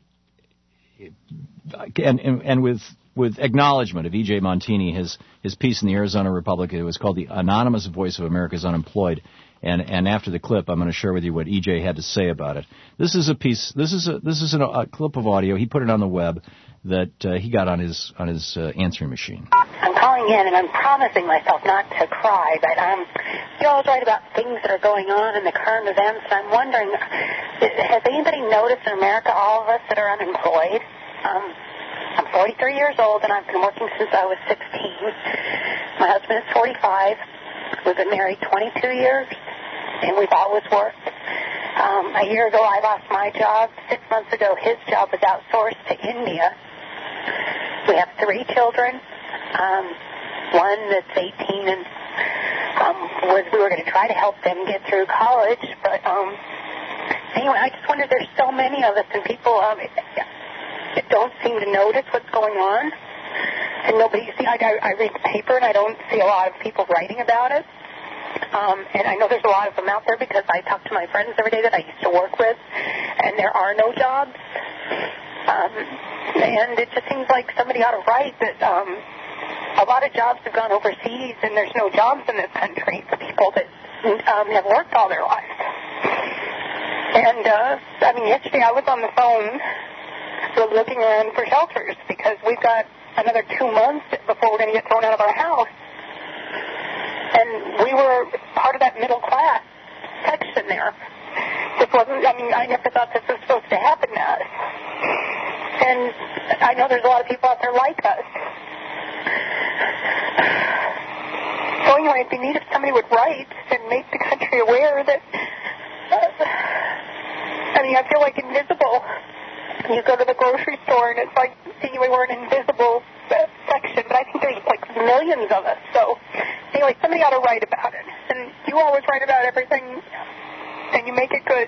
and and, and with with acknowledgement of E J. Montini, his his piece in the Arizona Republic, it was called "The Anonymous Voice of America's Unemployed." And, and after the clip, I'm going to share with you what E J had to say about it. This is a piece. This is a this is an, a clip of audio. He put it on the web that uh, he got on his on his uh, answering machine. I'm calling in, and I'm promising myself not to cry, but um, you always write about things that are going on in the current events, and I'm wondering, has anybody noticed in America, all of us that are unemployed? Um, I'm forty-three years old, and I've been working since I was sixteen. My husband is forty-five. We've been married twenty-two years, and we've always worked. Um, a year ago, I lost my job. Six months ago, his job was outsourced to India. We have three children. Um, one that's eighteen, and um, was we were going to try to help them get through college. But um, anyway, I just wonder, there's so many of us, and people um, that don't seem to notice what's going on. And nobody, see, I, I read the paper, and I don't see a lot of people writing about it. Um, and I know there's a lot of them out there because I talk to my friends every day that I used to work with, and there are no jobs. Um, and it just seems like somebody ought to write that um, a lot of jobs have gone overseas, and there's no jobs in this country for people that um, have worked all their lives. And, uh, I mean, yesterday I was on the phone looking around for shelters because we've got another two months before we're going to get thrown out of our house. And we were part of that middle class section there. This wasn't, I mean, I never thought this was supposed to happen to us. And I know there's a lot of people out there like us. So anyway, it'd be neat if somebody would write and make the country aware that, uh, I mean, I feel like invisible. You go to the grocery store, and it's like, anyway, we're an invisible section, but I think there's like millions of us. So, anyway, somebody ought to write about it. And you always write about everything, and you make it good.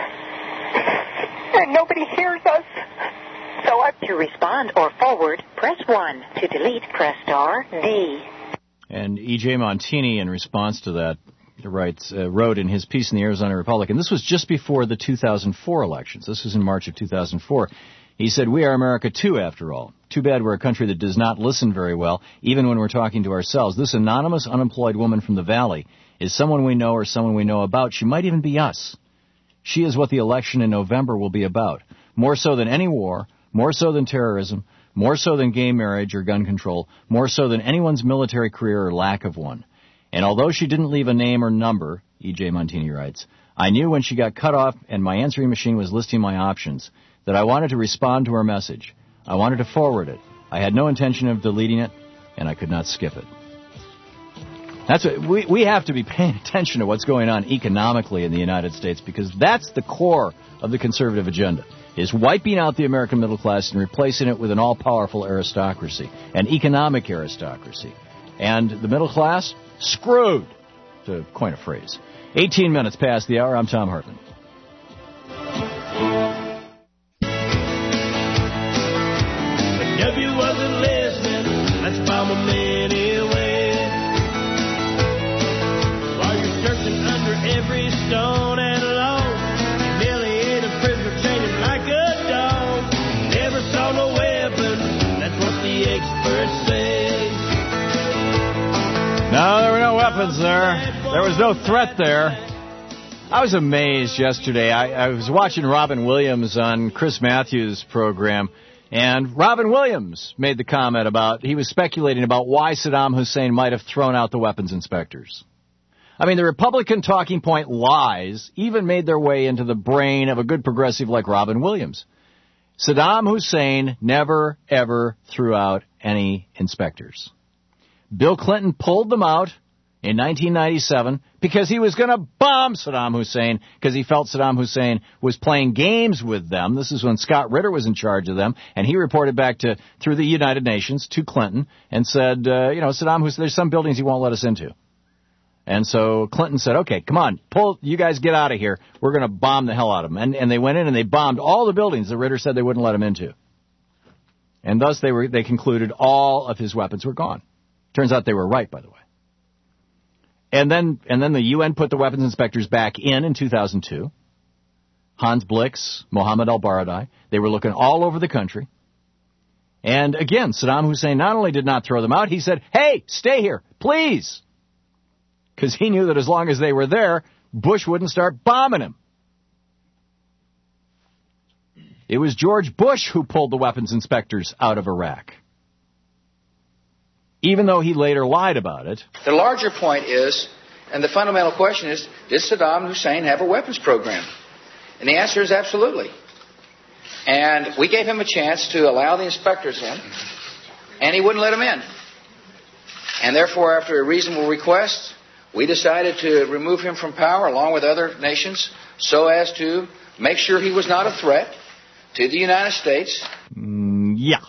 And nobody hears us. So I... To respond or forward, press one. To delete, press star D. And E J. Montini, in response to that, writes, uh, wrote in his piece in the Arizona Republic, and this was just before the two thousand four elections. This was in March of two thousand four. He said, "We are America too, after all. Too bad we're a country that does not listen very well, even when we're talking to ourselves. This anonymous, unemployed woman from the Valley is someone we know or someone we know about. She might even be us. She is what the election in November will be about. More so than any war, more so than terrorism, more so than gay marriage or gun control, more so than anyone's military career or lack of one. And although she didn't leave a name or number," E J. Montini writes, "I knew when she got cut off and my answering machine was listing my options that I wanted to respond to her message. I wanted to forward it. I had no intention of deleting it, and I could not skip it." That's what, we, we have to be paying attention to what's going on economically in the United States, because that's the core of the conservative agenda, is wiping out the American middle class and replacing it with an all-powerful aristocracy, an economic aristocracy. And the middle class, screwed, to coin a phrase. eighteen minutes past the hour. I'm Tom Hartman. But W wasn't listening. Let's bomb him anyway. While you're searching under every stone and alone, humiliate a prisoner, chain him like a dog. Never saw no weapon. That's what the experts say. weapons there. There was no threat there. I was amazed yesterday. I, I was watching Robin Williams on Chris Matthews' program, and Robin Williams made the comment about, he was speculating about why Saddam Hussein might have thrown out the weapons inspectors. I mean, the Republican talking point lies even made their way into the brain of a good progressive like Robin Williams. Saddam Hussein never, ever threw out any inspectors. Bill Clinton pulled them out in nineteen ninety-seven because he was going to bomb Saddam Hussein because he felt Saddam Hussein was playing games with them. This is when Scott Ritter was in charge of them, and he reported back to through the United Nations to Clinton and said, uh, you know, Saddam Hussein, there's some buildings he won't let us into. And so Clinton said, okay, come on, pull, you guys get out of here. We're going to bomb the hell out of them. And, and they went in and they bombed all the buildings that Ritter said they wouldn't let him into. And thus they were they concluded all of his weapons were gone. Turns out they were right, by the way. And then and then the U N put the weapons inspectors back in in two thousand two. Hans Blix, Mohammed al-Baradei. They were looking all over the country. And again, Saddam Hussein not only did not throw them out, he said, hey, stay here, please. Because he knew that as long as they were there, Bush wouldn't start bombing him. It was George Bush who pulled the weapons inspectors out of Iraq, even though he later lied about it. The larger point is, and the fundamental question is, did Saddam Hussein have a weapons program? And the answer is absolutely. And we gave him a chance to allow the inspectors in, and he wouldn't let them in. And therefore, after a reasonable request, we decided to remove him from power along with other nations so as to make sure he was not a threat to the United States. Mm, yeah.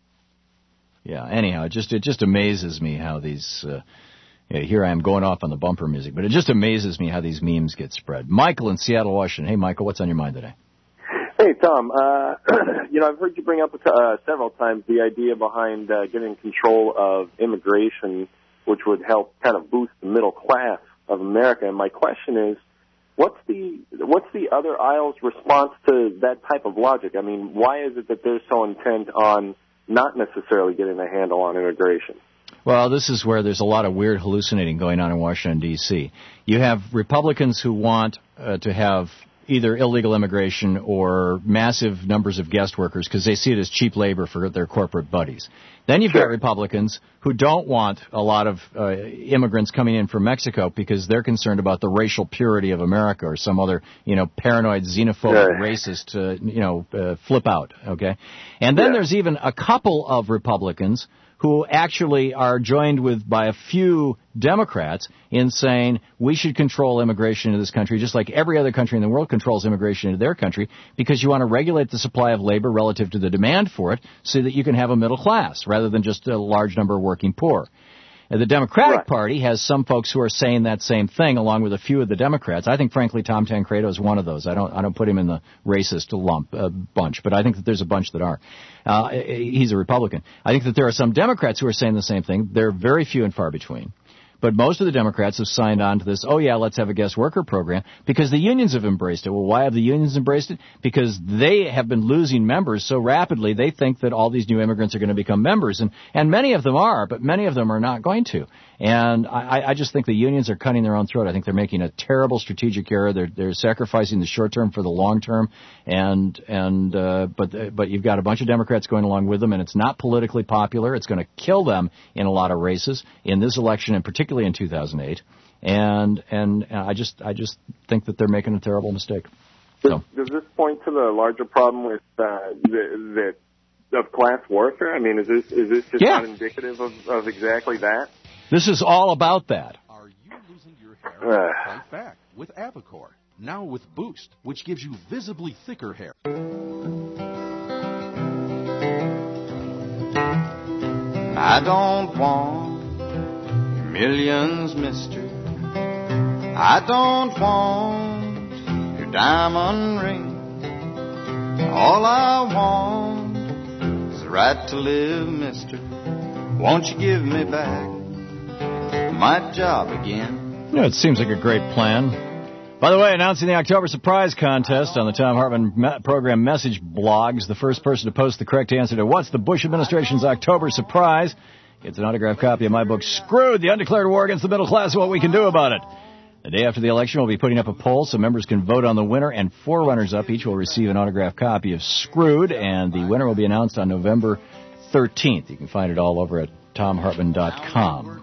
Yeah, anyhow, it just it just amazes me how these, uh, yeah, here I am going off on the bumper music, but it just amazes me how these memes get spread. Michael in Seattle, Washington. Hey, Michael, what's on your mind today? Hey, Tom, uh, you know, I've heard you bring up uh, several times the idea behind uh, getting control of immigration, which would help kind of boost the middle class of America. And my question is, what's the what's the other aisle's response to that type of logic? I mean, why is it that they're so intent on not necessarily getting a handle on immigration? Well, this is where there's a lot of weird hallucinating going on in Washington, D C You have Republicans who want uh, to have either illegal immigration or massive numbers of guest workers because they see it as cheap labor for their corporate buddies. Then you've got Republicans who don't want a lot of uh, immigrants coming in from Mexico because they're concerned about the racial purity of America or some other, you know, paranoid, xenophobic, yeah. racist, uh, you know, uh, flip out, okay? And then yeah. there's even a couple of Republicans who actually are joined with by a few Democrats in saying we should control immigration into this country just like every other country in the world controls immigration into their country because you want to regulate the supply of labor relative to the demand for it so that you can have a middle class rather than just a large number of working poor. And the Democratic right. Party has some folks who are saying that same thing, along with a few of the Democrats. I think, frankly, Tom Tancredo is one of those. I don't, I don't put him in the racist lump uh, bunch, but I think that there's a bunch that are. Uh, he's a Republican. I think that there are some Democrats who are saying the same thing. They're very few and far between. But most of the Democrats have signed on to this, oh, yeah, let's have a guest worker program, because the unions have embraced it. Well, why have the unions embraced it? Because they have been losing members so rapidly, they think that all these new immigrants are going to become members. And, and many of them are, but many of them are not going to. And I, I just think the unions are cutting their own throat. I think they're making a terrible strategic error. They're, they're sacrificing the short term for the long term. And, and, uh, but, but you've got a bunch of Democrats going along with them, and it's not politically popular. It's going to kill them in a lot of races in this election, and particularly in two thousand eight. And, and, and I just, I just think that they're making a terrible mistake. So. Does, does this point to the larger problem with, uh, the, the, of class warfare? I mean, is this, is this just yeah. not indicative of, of exactly that? This is all about that. Are you losing your hair? Fight back with Avocor. Now with Boost, which gives you visibly thicker hair. I don't want millions, mister. I don't want your diamond ring. All I want is the right to live, mister. Won't you give me back my job again? Yeah, it seems like a great plan. By the way, announcing the October Surprise Contest on the Tom Hartman me- program message blogs. The first person to post the correct answer to what's the Bush administration's October surprise gets an autographed copy of my book, Screwed, The Undeclared War Against the Middle Class and What We Can Do About It. The day after the election, we'll be putting up a poll so members can vote on the winner, and four runners-up each will receive an autographed copy of Screwed, and the winner will be announced on November thirteenth. You can find it all over at tom hartman dot com.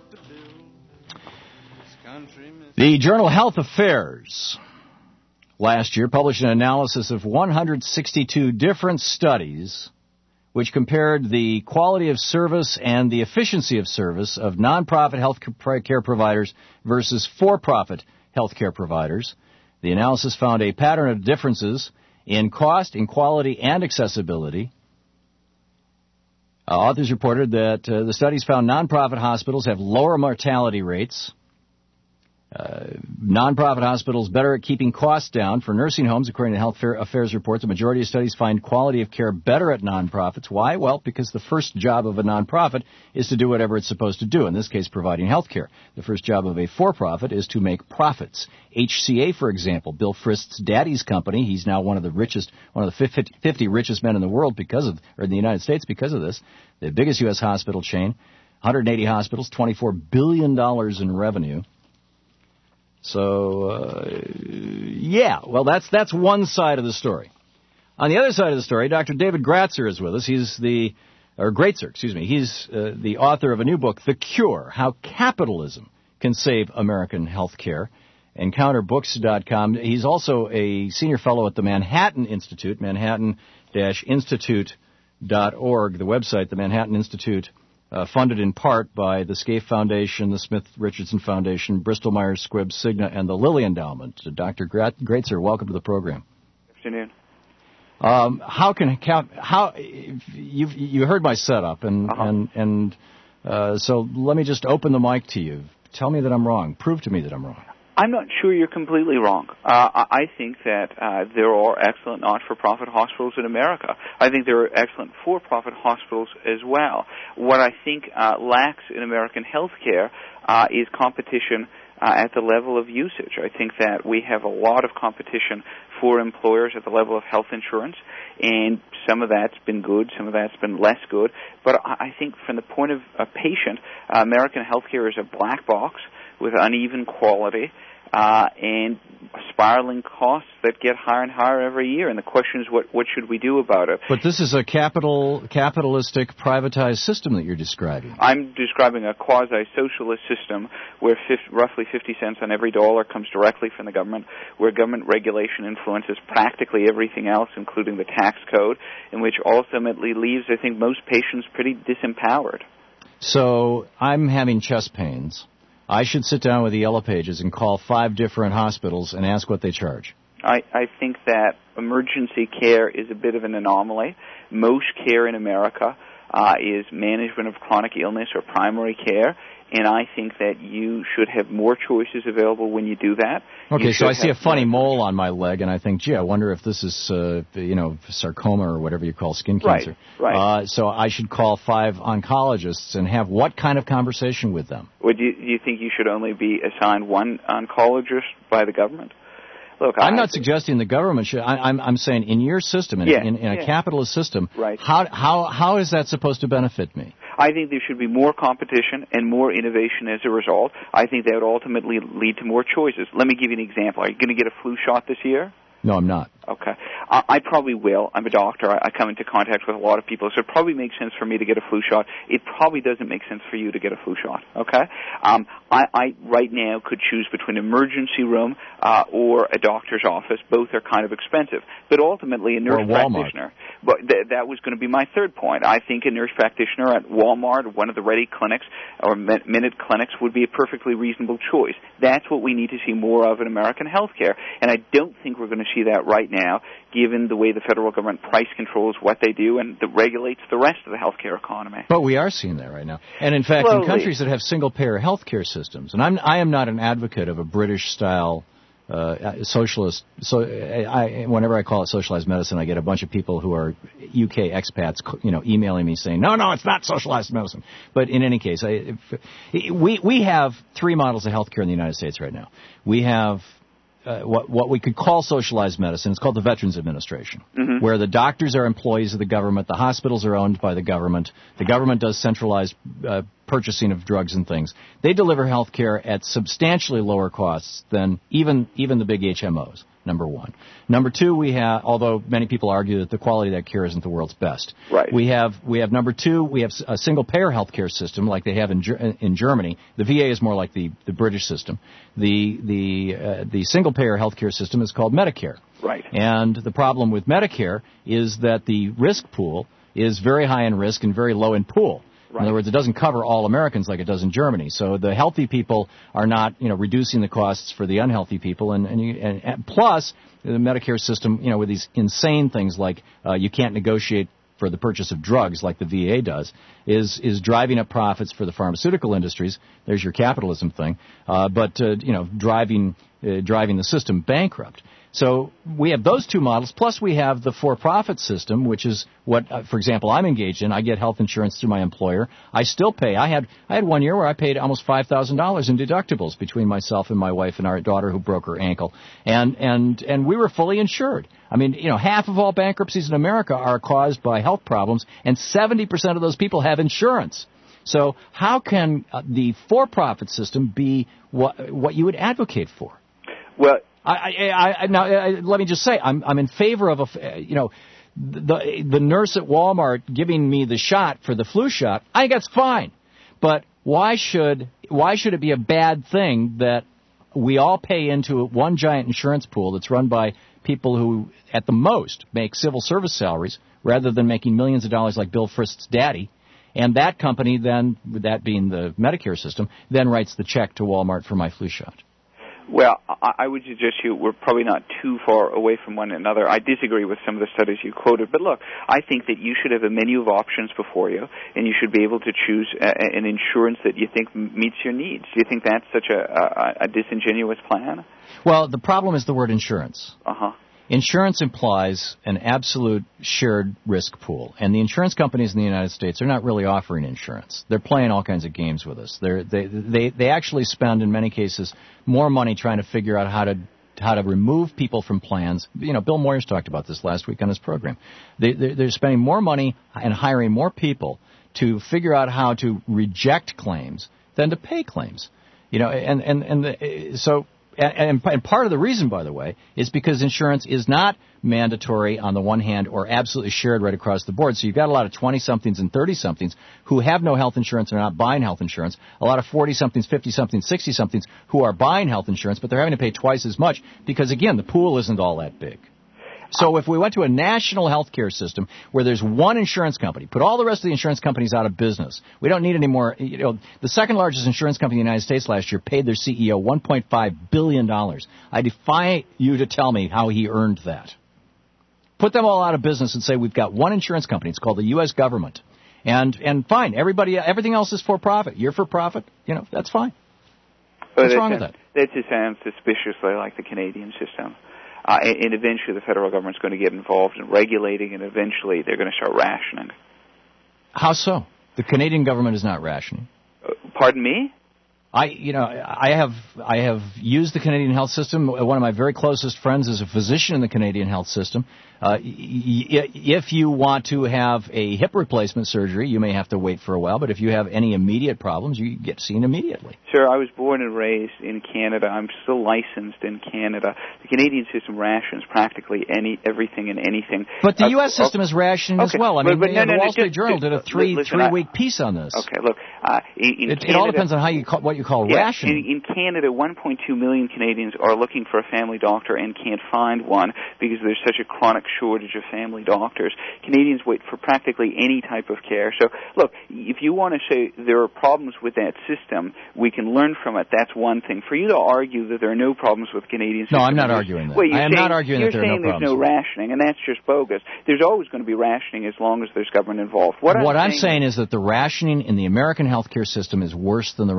The journal Health Affairs last year published an analysis of one hundred sixty-two different studies which compared the quality of service and the efficiency of service of nonprofit health care providers versus for-profit health care providers. The analysis found a pattern of differences in cost, in quality, and accessibility. Uh, authors reported that uh, the studies found nonprofit hospitals have lower mortality rates. Uh, nonprofit hospitals better at keeping costs down. For nursing homes, according to Health Affairs reports, a majority of studies find quality of care better at nonprofits. Why? Well, because the first job of a nonprofit is to do whatever it's supposed to do, in this case, providing health care. The first job of a for-profit is to make profits. H C A, for example, Bill Frist's daddy's company, he's now one of the richest, one of the fifty richest men in the world because of, or in the United States because of this, the biggest U S hospital chain, one hundred eighty hospitals, twenty-four billion dollars in revenue. So, uh, yeah, well, that's that's one side of the story. On the other side of the story, Doctor David Gratzer is with us. He's the, or Greatzer, excuse me. He's uh, the author of a new book, The Cure, How Capitalism Can Save American Health Care, encounter books dot com. He's also a senior fellow at the Manhattan Institute, manhattan dash institute dot org, the website, the Manhattan Institute. Uh, funded in part by the Scaife Foundation, the Smith-Richardson Foundation, Bristol-Myers Squibb, Cigna, and the Lilly Endowment. So Doctor Greatzer, welcome to the program. Good afternoon. Um, how can how you you heard my setup, and uh-huh. and and uh, so let me just open the mic to you. Tell me that I'm wrong. Prove to me that I'm wrong. I'm not sure you're completely wrong. Uh, I think that uh, there are excellent not-for-profit hospitals in America. I think there are excellent for-profit hospitals as well. What I think uh, lacks in American healthcare uh, is competition uh, at the level of usage. I think that we have a lot of competition for employers at the level of health insurance, and some of that's been good, some of that's been less good. But I think from the point of a patient, uh, American healthcare is a black box with uneven quality uh, and spiraling costs that get higher and higher every year. And the question is, what, what should we do about it? But this is a capital capitalistic privatized system that you're describing. I'm describing a quasi-socialist system where fifty, roughly fifty cents on every dollar comes directly from the government, where government regulation influences practically everything else, including the tax code, and which ultimately leaves, I think, most patients pretty disempowered. So I'm having chest pains. I should sit down with the Yellow Pages and call five different hospitals and ask what they charge. I, I think that emergency care is a bit of an anomaly. Most care in America uh, is management of chronic illness or primary care, and I think that you should have more choices available when you do that. Okay, so I see a funny mole on my leg, and I think, gee, I wonder if this is, uh, you know, sarcoma or whatever you call skin cancer. Right, right. Uh, so I should call five oncologists and have what kind of conversation with them? Would you, do you think you should only be assigned one oncologist by the government? Look, I'm I, not suggesting the government should. I, I'm, I'm saying in your system, in, yeah, in, in a yeah. capitalist system, right. how, how, how is that supposed to benefit me? I think there should be more competition and more innovation as a result. I think that would ultimately lead to more choices. Let me give you an example. Are you going to get a flu shot this year? No, I'm not. Okay. I, I probably will. I'm a doctor. I, I come into contact with a lot of people, so it probably makes sense for me to get a flu shot. It probably doesn't make sense for you to get a flu shot, okay? Um, I, I right now could choose between an emergency room uh, or a doctor's office. Both are kind of expensive. But ultimately, a nurse practitioner. But th- that was going to be my third point. I think a nurse practitioner at Walmart or one of the Ready clinics or Minute clinics would be a perfectly reasonable choice. That's what we need to see more of in American healthcare. And I don't think we're going to see that right now, given the way the federal government price controls what they do and that regulates the rest of the healthcare economy. But we are seeing that right now. And in fact, Slowly. in countries that have single-payer healthcare systems, and I'm, I am not an advocate of a British-style uh, socialist, so I, whenever I call it socialized medicine, I get a bunch of people who are U K expats, you know, emailing me saying, no, no, it's not socialized medicine. But in any case, I, if, we, we have three models of healthcare in the United States right now. We have Uh, what, what we could call socialized medicine. It's called the Veterans Administration, mm-hmm. where the doctors are employees of the government, the hospitals are owned by the government, the government does centralized uh, purchasing of drugs and things. They deliver health care at substantially lower costs than even even the big H M Os, number one. Number two, we have, although many people argue that the quality of that care isn't the world's best. Right. We have, we have number two, we have a single-payer health care system like they have in in Germany. The V A is more like the, the British system. The, the, uh, the single-payer health care system is called Medicare. Right. And the problem with Medicare is that the risk pool is very high in risk and very low in pool. In other words, it doesn't cover all Americans like it does in Germany. So the healthy people are not, you know, reducing the costs for the unhealthy people. And, and, you, and, and plus, the Medicare system, you know, with these insane things like uh, you can't negotiate for the purchase of drugs like the V A does, is is driving up profits for the pharmaceutical industries. There's your capitalism thing. Uh, but, uh, you know, driving uh, driving the system bankrupt. So we have those two models, plus we have the for-profit system, which is what, uh, for example, I'm engaged in. I get health insurance through my employer. I still pay. I had I had one year where I paid almost five thousand dollars in deductibles between myself and my wife and our daughter who broke her ankle. And, and, and we were fully insured. I mean, you know, half of all bankruptcies in America are caused by health problems, and seventy percent of those people have insurance. So how can uh, the for-profit system be what, what you would advocate for? Well, I, I, I, now, I, let me just say, I'm, I'm in favor of, a, you know, the the nurse at Walmart giving me the shot for the flu shot. I think that's fine, but why should why should it be a bad thing that we all pay into one giant insurance pool that's run by people who, at the most, make civil service salaries rather than making millions of dollars like Bill Frist's daddy? And that company then, with that being the Medicare system, then writes the check to Walmart for my flu shot. Well, I would suggest you we're probably not too far away from one another. I disagree with some of the studies you quoted, but look, I think that you should have a menu of options before you, and you should be able to choose a, an insurance that you think meets your needs. Do you think that's such a, a, a disingenuous plan? Well, the problem is the word insurance. Uh-huh. Insurance implies an absolute shared risk pool, and the insurance companies in the United States are not really offering insurance. They're playing all kinds of games with us. They're, they they they actually spend, in many cases, more money trying to figure out how to how to remove people from plans. You know, Bill Moyers talked about this last week on his program. They, they're, they're spending more money and hiring more people to figure out how to reject claims than to pay claims. You know, and and and the, so. And, and part of the reason, by the way, is because insurance is not mandatory on the one hand or absolutely shared right across the board. So you've got a lot of twenty-somethings and thirty-somethings who have no health insurance and are not buying health insurance. A lot of forty-somethings, fifty-somethings, sixty-somethings who are buying health insurance, but they're having to pay twice as much because, again, the pool isn't all that big. So if we went to a national health care system where there's one insurance company, put all the rest of the insurance companies out of business, we don't need any more. You know, the second largest insurance company in the United States last year paid their C E O one point five billion dollars. I defy you to tell me how he earned that. Put them all out of business and say we've got one insurance company. It's called the U S government. And and fine, everybody, everything else is for profit. You're for profit. You know, that's fine. What's well, wrong with that? That just sounds suspiciously like the Canadian system. Uh, and eventually the federal government's going to get involved in regulating, and eventually they're going to start rationing. How so? The Canadian government is not rationing. Uh, pardon me? I, you know, I have I have used the Canadian health system. One of my very closest friends is a physician in the Canadian health system. Uh, if you want to have a hip replacement surgery, you may have to wait for a while. But if you have any immediate problems, you get seen immediately. Sir, I was born and raised in Canada. I'm still licensed in Canada. The Canadian system rations practically any everything and anything. But the uh, U S system okay. is rationing okay. as well. I mean, but, but, the no, no, Wall no, Street just, Journal just, did a three listen, three week I, piece on this. Okay, look, uh, in, in it, Canada, it all depends on how you call, what you call yeah, rationing. In, in Canada, one point two million Canadians are looking for a family doctor and can't find one because there's such a chronic shortage of family doctors. Canadians wait for practically any type of care. So, look, if you want to say there are problems with that system, we can learn from it. That's one thing. For you to argue that there are no problems with Canadian system, no, I'm not arguing that. Well, I am saying, not arguing that there are no problems. You're saying there's no rationing, and that's just bogus. There's always going to be rationing as long as there's government involved. What, what I'm, I'm saying, saying is that the rationing in the American healthcare system is worse than the rationing in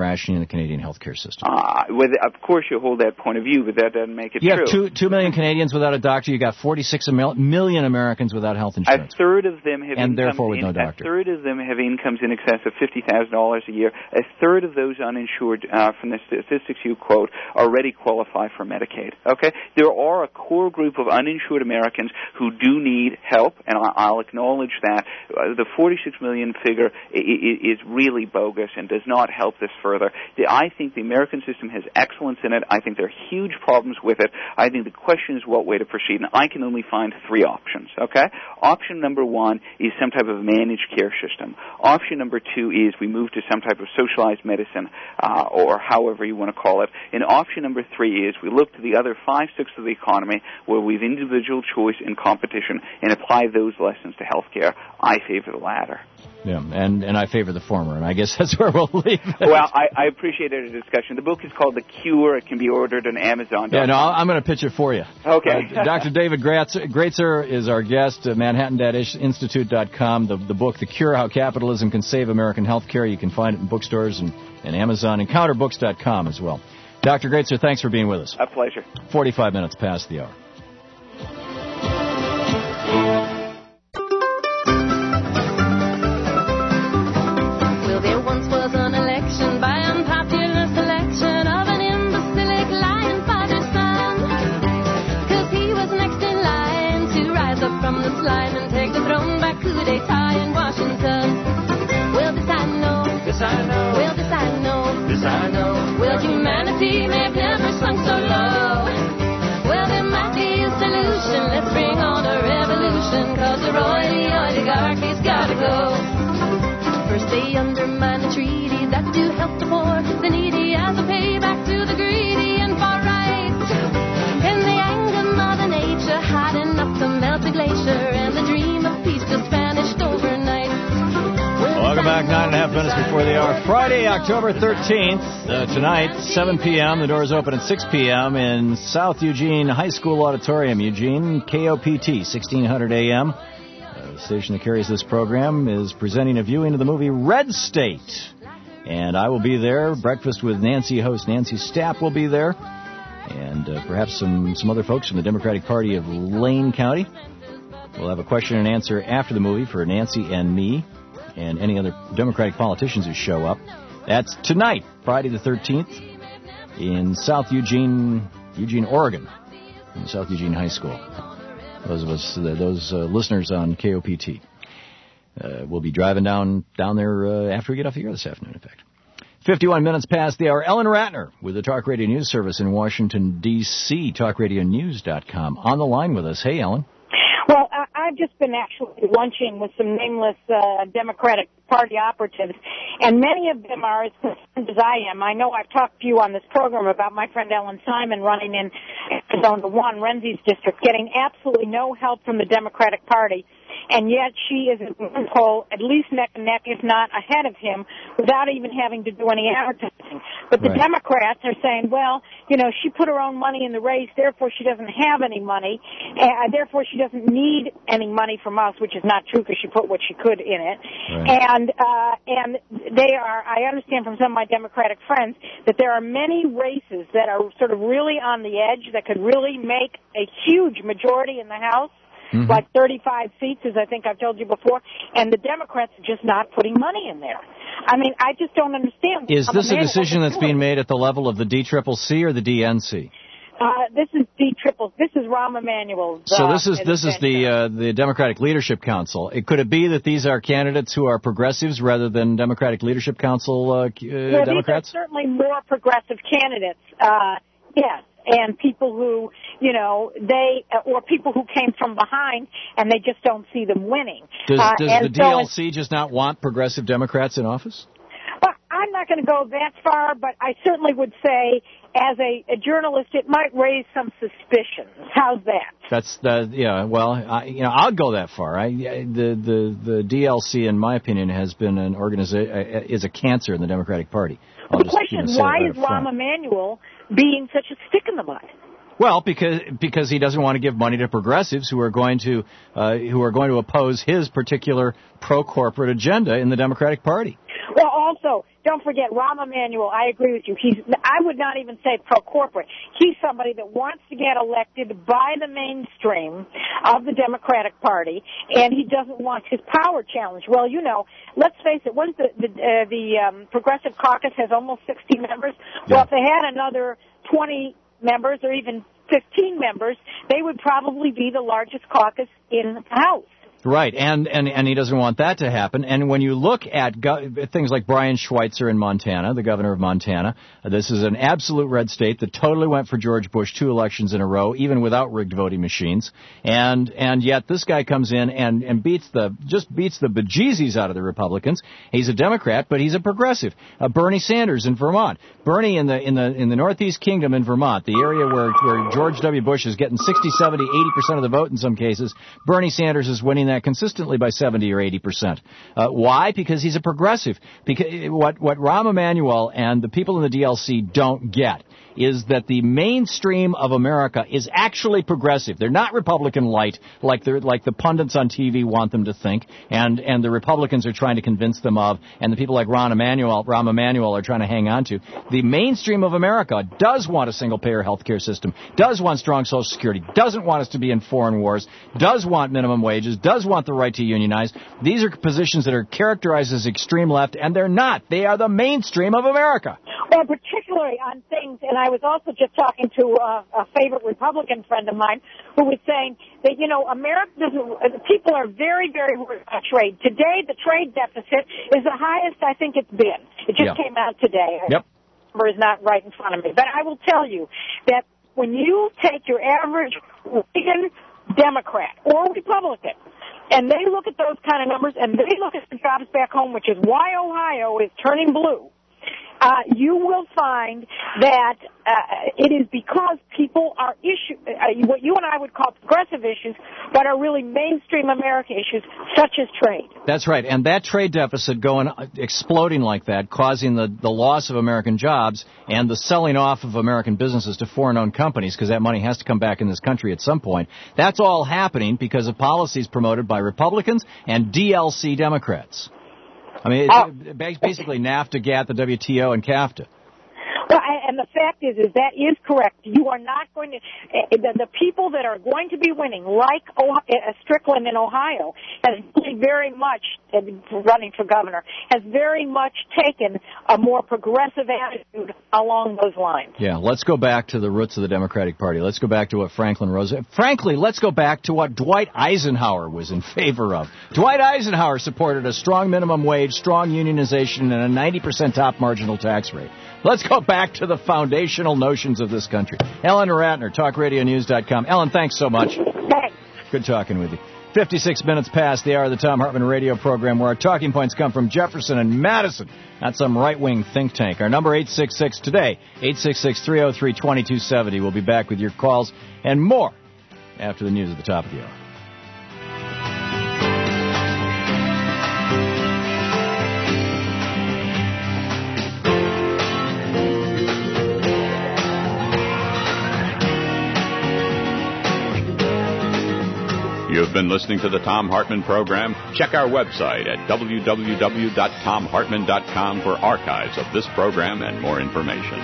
the Canadian healthcare system. Uh, with, of course, you hold that point of view, but that doesn't make it you true. You have two, two million Canadians without a doctor. You got forty-six million Americans without health insurance. A third of them have and incomes therefore with in, no doctor. A third of them have incomes in excess of fifty thousand dollars a year. A third of those uninsured, uh, from the statistics you quote, already qualify for Medicaid. Okay, there are a core group of uninsured Americans who do need help, and I'll acknowledge that. Uh, the forty-six million figure is really bogus and does not help this further. I think the American system has excellence in it. I think there are huge problems with it. I think the question is what way to proceed, and I can only find three options. Okay, option number one is some type of managed care system. Option number two is we move to some type of socialized medicine, uh, or however you want to call it. And option number three is we look to the other five-sixths of the economy where we have individual choice and competition and apply those lessons to healthcare. I favor the latter. Yeah, and, and I favor the former, and I guess that's where we'll leave it. Well, I, I appreciated the discussion. The book is called The Cure. It can be ordered on Amazon. Yeah, no, I'm going to pitch it for you. Okay. Uh, Doctor David Graetzer is our guest, uh, Manhattan Institute dot com. The, the book, The Cure, How Capitalism Can Save American Healthcare. You can find it in bookstores and, and Amazon and counter books dot com as well. Doctor Graetzer, thanks for being with us. A pleasure. forty-five minutes past the hour. This I know. Well, this I know. This I know. Well, humanity may have never sunk so low. Well, there might be a solution. Let's bring on a revolution. Cause the royalty oligarchy's gotta go. First they undermine the treaties that do help the poor, the needy, as a payback to the greedy and far right. And they anger Mother Nature, hiding up the melted glacier, and the dream of peace just vanished overnight. Welcome back, nine and a half minutes before the hour. Friday, October thirteenth, uh, tonight, seven p.m. The doors open at six p.m. in South Eugene High School Auditorium, Eugene, K O P T, sixteen hundred A M. Uh, the station that carries this program is presenting a viewing of the movie Red State. And I will be there. Breakfast with Nancy host Nancy Stapp will be there. And uh, perhaps some, some other folks from the Democratic Party of Lane County. We'll have a question and answer after the movie for Nancy and me, and any other Democratic politicians who show up. That's tonight, Friday the thirteenth, in South Eugene, Eugene, Oregon, in South Eugene High School. Those of us, uh, those uh, listeners on K O P T, uh, will be driving down down there uh, after we get off the air this afternoon, in fact. fifty-one minutes past the hour. Ellen Ratner with the Talk Radio News Service in Washington, D C, talk radio news dot com. On the line with us. Hey, Ellen. Well, I've just been actually lunching with some nameless uh, Democratic Party operatives, and many of them are as concerned as I am. I know I've talked to you on this program about my friend Ellen Simon running in Arizona one, Renzi's district, getting absolutely no help from the Democratic Party, and yet she is in one poll at least neck and neck, if not ahead of him, without even having to do any advertising. But the right. Democrats are saying, well, you know, she put her own money in the race, therefore she doesn't have any money, and therefore she doesn't need any money from us, which is not true because she put what she could in it. Right. And uh, and they are, I understand from some of my Democratic friends, that there are many races that are sort of really on the edge that could really make a huge majority in the House. Mm-hmm. Like thirty-five seats, as I think I've told you before, and the Democrats are just not putting money in there. I mean, I just don't understand. Is this a decision that's being made at the level of the D C C C or the D N C? Uh, this is D Triple. This is Rahm Emanuel's. Uh, so this is this is the uh, the Democratic Leadership Council. It, could it be that these are candidates who are progressives rather than Democratic Leadership Council uh, uh, well, Democrats? These are certainly more progressive candidates. Uh, yes. And people who, you know, they, or people who came from behind and they just don't see them winning. Does, uh, does the D L C just not want progressive Democrats in office? Well, I'm not going to go that far, but I certainly would say, as a, a journalist, it might raise some suspicions. How's that? That's the yeah. Well, I, you know, I'll go that far. I, the the the D L C, in my opinion, has been an organization is a cancer in the Democratic Party. Well, the question is, why is Rahm Emanuel being such a stick in the mud? Well, because because he doesn't want to give money to progressives who are going to uh, who are going to oppose his particular pro-corporate agenda in the Democratic Party. Well, also, don't forget Rahm Emanuel. I agree with you. He's, I would not even say pro-corporate. He's somebody that wants to get elected by the mainstream of the Democratic Party, and he doesn't want his power challenged. Well, you know, let's face it, once the, the, uh, the um, Progressive Caucus has almost sixty members, well, if they had another twenty members or even fifteen members, they would probably be the largest caucus in the House. Right, and, and, and he doesn't want that to happen. And when you look at go- things like Brian Schweitzer in Montana, the governor of Montana, uh, this is an absolute red state that totally went for George Bush two elections in a row, even without rigged voting machines. And and yet this guy comes in and, and beats the just beats the bejesus out of the Republicans. He's a Democrat, but he's a progressive. Uh, Bernie Sanders in Vermont. Bernie in the in the in the Northeast Kingdom in Vermont, the area where where George W. Bush is getting sixty, seventy, eighty percent of the vote in some cases. Bernie Sanders is winning that consistently by seventy or eighty percent. Uh, why? Because he's a progressive. Because what what Rahm Emanuel and the people in the D L C don't get is that the mainstream of America is actually progressive. They're not Republican light like they're like the pundits on T V want them to think, and and the Republicans are trying to convince them of, and the people like Rahm Emanuel, Rahm Emanuel are trying to hang on to. The mainstream of America does want a single-payer health care system, does want strong Social Security, doesn't want us to be in foreign wars, does want minimum wages, does want the right to unionize. These are positions that are characterized as extreme left, and they're not. They are the mainstream of America. Well, particularly on things, and I was also just talking to uh, a favorite Republican friend of mine who was saying that, you know, America doesn't, people are very, very worried about trade. Today, the trade deficit is the highest I think it's been. It just Yeah. came out today. Yep. The number is not right in front of me. But I will tell you that when you take your average Republican Democrat or Republican, and they look at those kind of numbers, and they look at the jobs back home, which is why Ohio is turning blue, uh, you will find that uh, it is because people are issue uh, what you and I would call progressive issues, but are really mainstream America issues, such as trade. That's right, and that trade deficit going exploding like that, causing the, the loss of American jobs and the selling off of American businesses to foreign-owned companies, because that money has to come back in this country at some point. That's all happening because of policies promoted by Republicans and D L C Democrats. I mean, it's basically NAFTA, GATT, the W T O, and CAFTA. Well, and the fact is, is that is correct. You are not going to, the, the people that are going to be winning, like Ohio, Strickland in Ohio, has very much, running for governor, has very much taken a more progressive attitude along those lines. Yeah, let's go back to the roots of the Democratic Party. Let's go back to what Franklin Roosevelt, frankly, let's go back to what Dwight Eisenhower was in favor of. Dwight Eisenhower supported a strong minimum wage, strong unionization, and a ninety percent top marginal tax rate. Let's go back to the foundational notions of this country. Ellen Ratner, talk radio news dot com. Ellen, thanks so much. Thanks. Good talking with you. fifty-six minutes past the hour of the Tom Hartman radio program, where our talking points come from Jefferson and Madison, not some right-wing think tank. Our number eight six six today, eight six six, three oh three, two two seven oh. We'll be back with your calls and more after the news at the top of the hour. You've been listening to the Tom Hartman Program. Check our website at w w w dot tom hartman dot com for archives of this program and more information.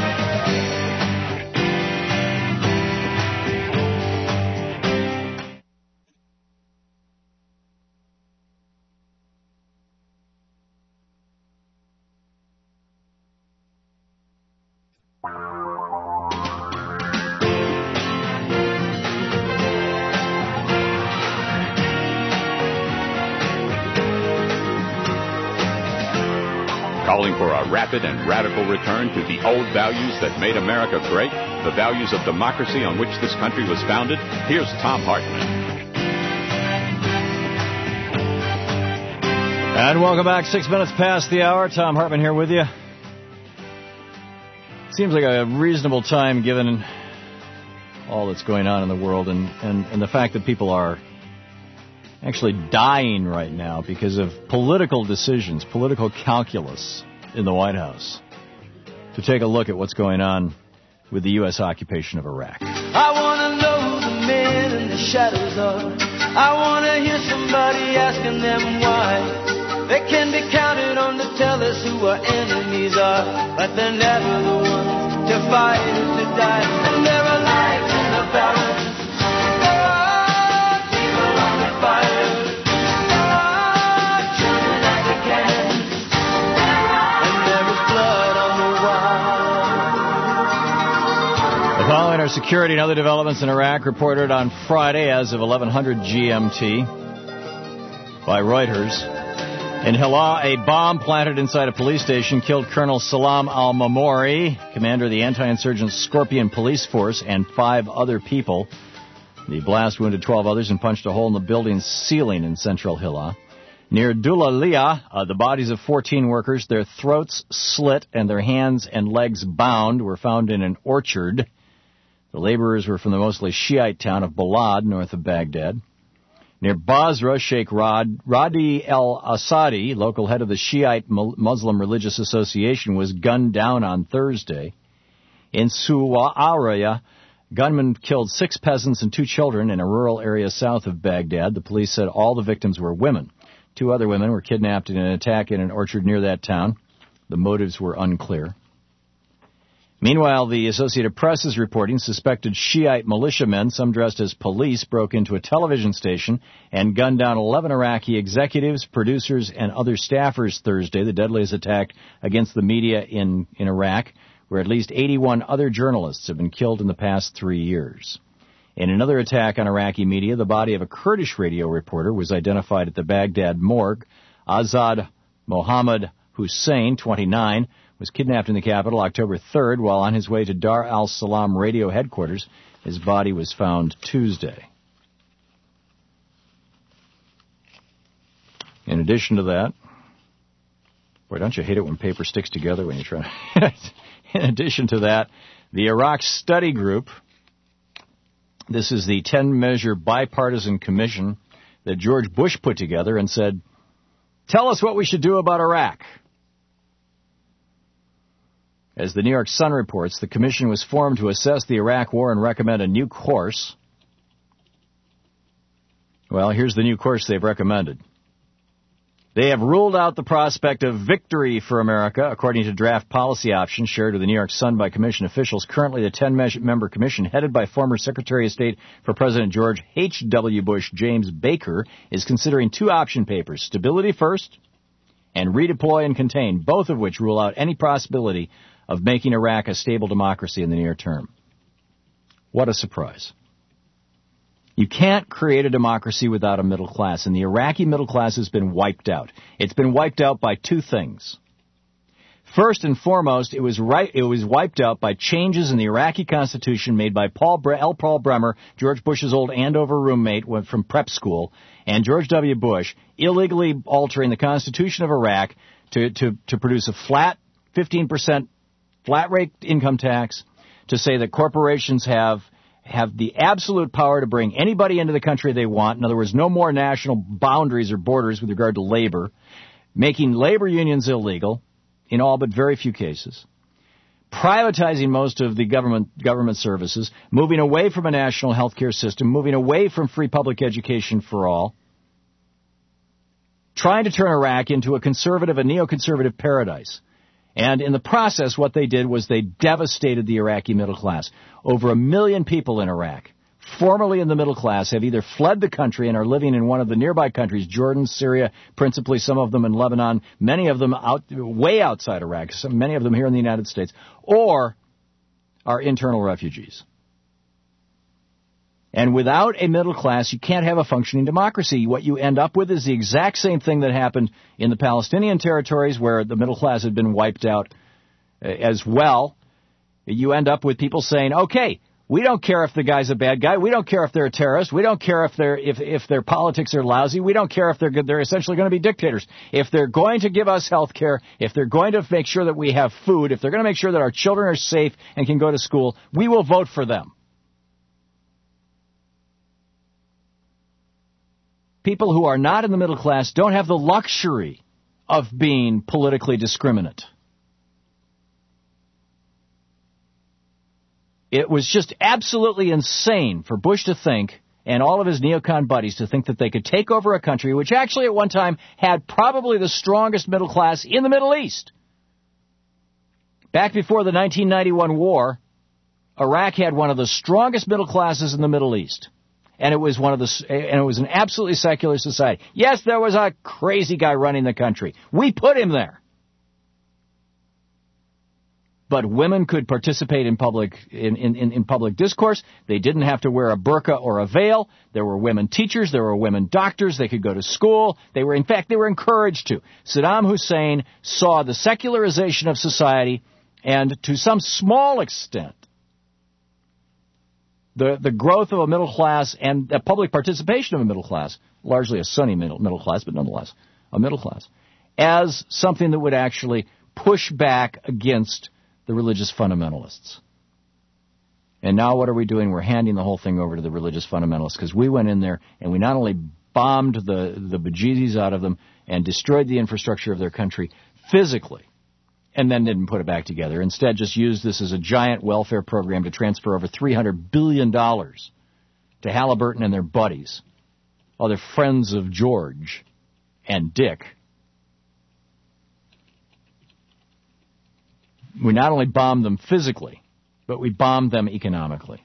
Calling for a rapid and radical return to the old values that made America great, the values of democracy on which this country was founded, here's Tom Hartman. And welcome back. Six minutes past the hour. Tom Hartman here with you. Seems like a reasonable time given all that's going on in the world and, and, and the fact that people are actually dying right now because of political decisions, political calculus in the White House, to take a look at what's going on with the U S occupation of Iraq. I want to know the men in the shadows are. I want to hear somebody asking them why. They can be counted on the tell us who our enemies are, but they're never the ones to fight or to die. And there are lights in the balance. There are people on the fire. There are children at the cannons. And there is blood on the wall. Following our security and other developments in Iraq, reported on Friday as of eleven hundred G M T by Reuters. In Hilla, a bomb planted inside a police station killed Colonel Salam al-Mamouri, commander of the anti-insurgent Scorpion police force, and five other people. The blast wounded twelve others and punched a hole in the building's ceiling in central Hilla. Near Dulalia, uh, the bodies of fourteen workers, their throats slit and their hands and legs bound, were found in an orchard. The laborers were from the mostly Shiite town of Balad, north of Baghdad. Near Basra, Sheikh Rad, Radi el-Asadi, local head of the Shiite Muslim Religious Association, was gunned down on Thursday. In Suwa'araya, gunmen killed six peasants and two children in a rural area south of Baghdad. The police said all the victims were women. Two other women were kidnapped in an attack in an orchard near that town. The motives were unclear. Meanwhile, the Associated Press is reporting suspected Shiite militiamen, some dressed as police, broke into a television station and gunned down eleven Iraqi executives, producers, and other staffers Thursday, the deadliest attack against the media in, in Iraq, where at least eighty-one other journalists have been killed in the past three years. In another attack on Iraqi media, the body of a Kurdish radio reporter was identified at the Baghdad morgue. Azad Mohammed Hussein, twenty-nine, was kidnapped in the capital October third while on his way to Dar al-Salam radio headquarters. His body was found Tuesday. In addition to that, boy, don't you hate it when paper sticks together when you try to... In addition to that, the Iraq Study Group, this is the ten-measure bipartisan commission that George Bush put together and said, tell us what we should do about Iraq. As the New York Sun reports, the commission was formed to assess the Iraq war and recommend a new course. Well, here's the new course they've recommended. They have ruled out the prospect of victory for America, according to draft policy options shared with the New York Sun by commission officials. Currently, the ten-member commission, headed by former Secretary of State for President George H W. Bush, James Baker, is considering two option papers, stability first and redeploy and contain, both of which rule out any possibility of making Iraq a stable democracy in the near term. What a surprise. You can't create a democracy without a middle class, and the Iraqi middle class has been wiped out. It's been wiped out by two things. First and foremost, it was right, it was wiped out by changes in the Iraqi constitution made by Paul Bre- L. Paul Bremer, George Bush's old Andover roommate went from prep school, and George W. Bush, illegally altering the constitution of Iraq to, to, to produce a flat fifteen percent flat rate income tax, to say that corporations have have the absolute power to bring anybody into the country they want. In other words, no more national boundaries or borders with regard to labor, making labor unions illegal in all but very few cases, privatizing most of the government government services, moving away from a national health care system, moving away from free public education for all, trying to turn Iraq into a conservative, a neoconservative paradise. And in the process, what they did was they devastated the Iraqi middle class. Over a million people in Iraq, formerly in the middle class, have either fled the country and are living in one of the nearby countries, Jordan, Syria, principally some of them in Lebanon, many of them out way outside Iraq, some, many of them here in the United States, or are internal refugees. And without a middle class, you can't have a functioning democracy. What you end up with is the exact same thing that happened in the Palestinian territories, where the middle class had been wiped out as well. You end up with people saying, okay, we don't care if the guy's a bad guy. We don't care if they're a terrorist. We don't care if, they're, if, if their politics are lousy. We don't care if they're good. They're essentially going to be dictators. If they're going to give us health care, if they're going to make sure that we have food, if they're going to make sure that our children are safe and can go to school, we will vote for them. People who are not in the middle class don't have the luxury of being politically discriminate. It was just absolutely insane for Bush to think, and all of his neocon buddies to think that they could take over a country which actually at one time had probably the strongest middle class in the Middle East. Back before the nineteen ninety-one war, Iraq had one of the strongest middle classes in the Middle East. And it was one of the, and it was an absolutely secular society. Yes, there was a crazy guy running the country. We put him there. But women could participate in public in, in, in public discourse. They didn't have to wear a burqa or a veil. There were women teachers. There were women doctors. They could go to school. They were, in fact, they were encouraged to. Saddam Hussein saw the secularization of society and, to some small extent, the the growth of a middle class and the public participation of a middle class, largely a Sunni middle, middle class, but nonetheless a middle class, as something that would actually push back against the religious fundamentalists. And now what are we doing? We're handing the whole thing over to the religious fundamentalists because we went in there and we not only bombed the, the bejesus out of them and destroyed the infrastructure of their country physically, and then didn't put it back together. Instead, just used this as a giant welfare program to transfer over three hundred billion dollars to Halliburton and their buddies, all their friends of George and Dick. We not only bombed them physically, but we bombed them economically.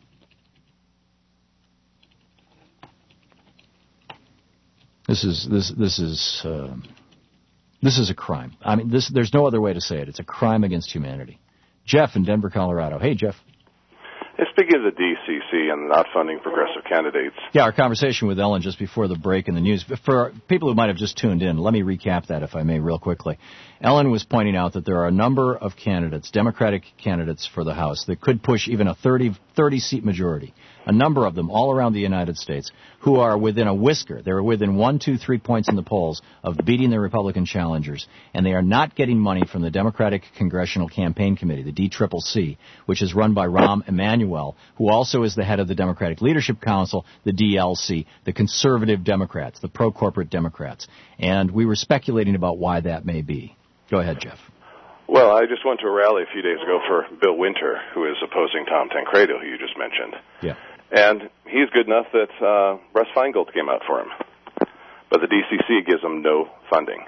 This is this this is. Uh, This is a crime. I mean, this, there's no other way to say it. It's a crime against humanity. Jeff in Denver, Colorado. Hey, Jeff. Hey, speaking of the D C C and not funding progressive candidates. Yeah, our conversation with Ellen just before the break in the news. For people who might have just tuned in, let me recap that, if I may, real quickly. Ellen was pointing out that there are a number of candidates, Democratic candidates for the House, that could push even a thirty, thirty-seat majority. A number of them all around the United States who are within a whisker. They're within one, two, three points in the polls of beating their Republican challengers. And they are not getting money from the Democratic Congressional Campaign Committee, the D C C C, which is run by Rahm Emanuel, who also is the head of the Democratic Leadership Council, the D L C, the conservative Democrats, the pro-corporate Democrats. And we were speculating about why that may be. Go ahead, Jeff. Well, I just went to a rally a few days ago for Bill Winter, who is opposing Tom Tancredo, who you just mentioned. Yeah. And he's good enough that uh, Russ Feingold came out for him. But the D C C gives him no funding.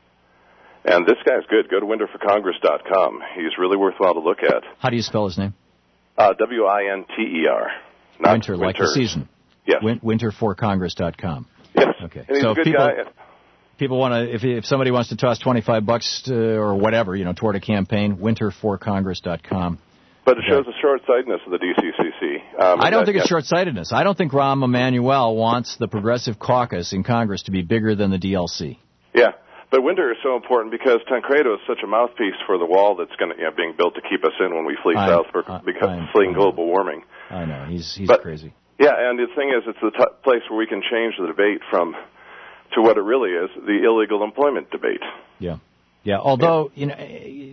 And this guy's good. Go to winter for congress dot com. He's really worthwhile to look at. How do you spell his name? Uh, W I N T E R. Not Winter, like the season. Yes. Win- winter for congress dot com. Yes. Okay. And he's so a good people, guy. People want to, if if somebody wants to toss twenty-five bucks to, or whatever, you know, toward a campaign, winter for congress dot com. But it shows the short-sightedness of the D C C C. Um, I don't think it's yeah. short-sightedness. I don't think Rahm Emanuel wants the Progressive Caucus in Congress to be bigger than the D L C. Yeah, but Winter is so important because Tancredo is such a mouthpiece for the wall that's going to, you know, being built to keep us in when we flee I, south for I, because I, fleeing I, global warming. I know he's he's but, crazy. Yeah, and the thing is, it's the t- place where we can change the debate from to what it really is, the illegal employment debate. Yeah, yeah. Although, you know,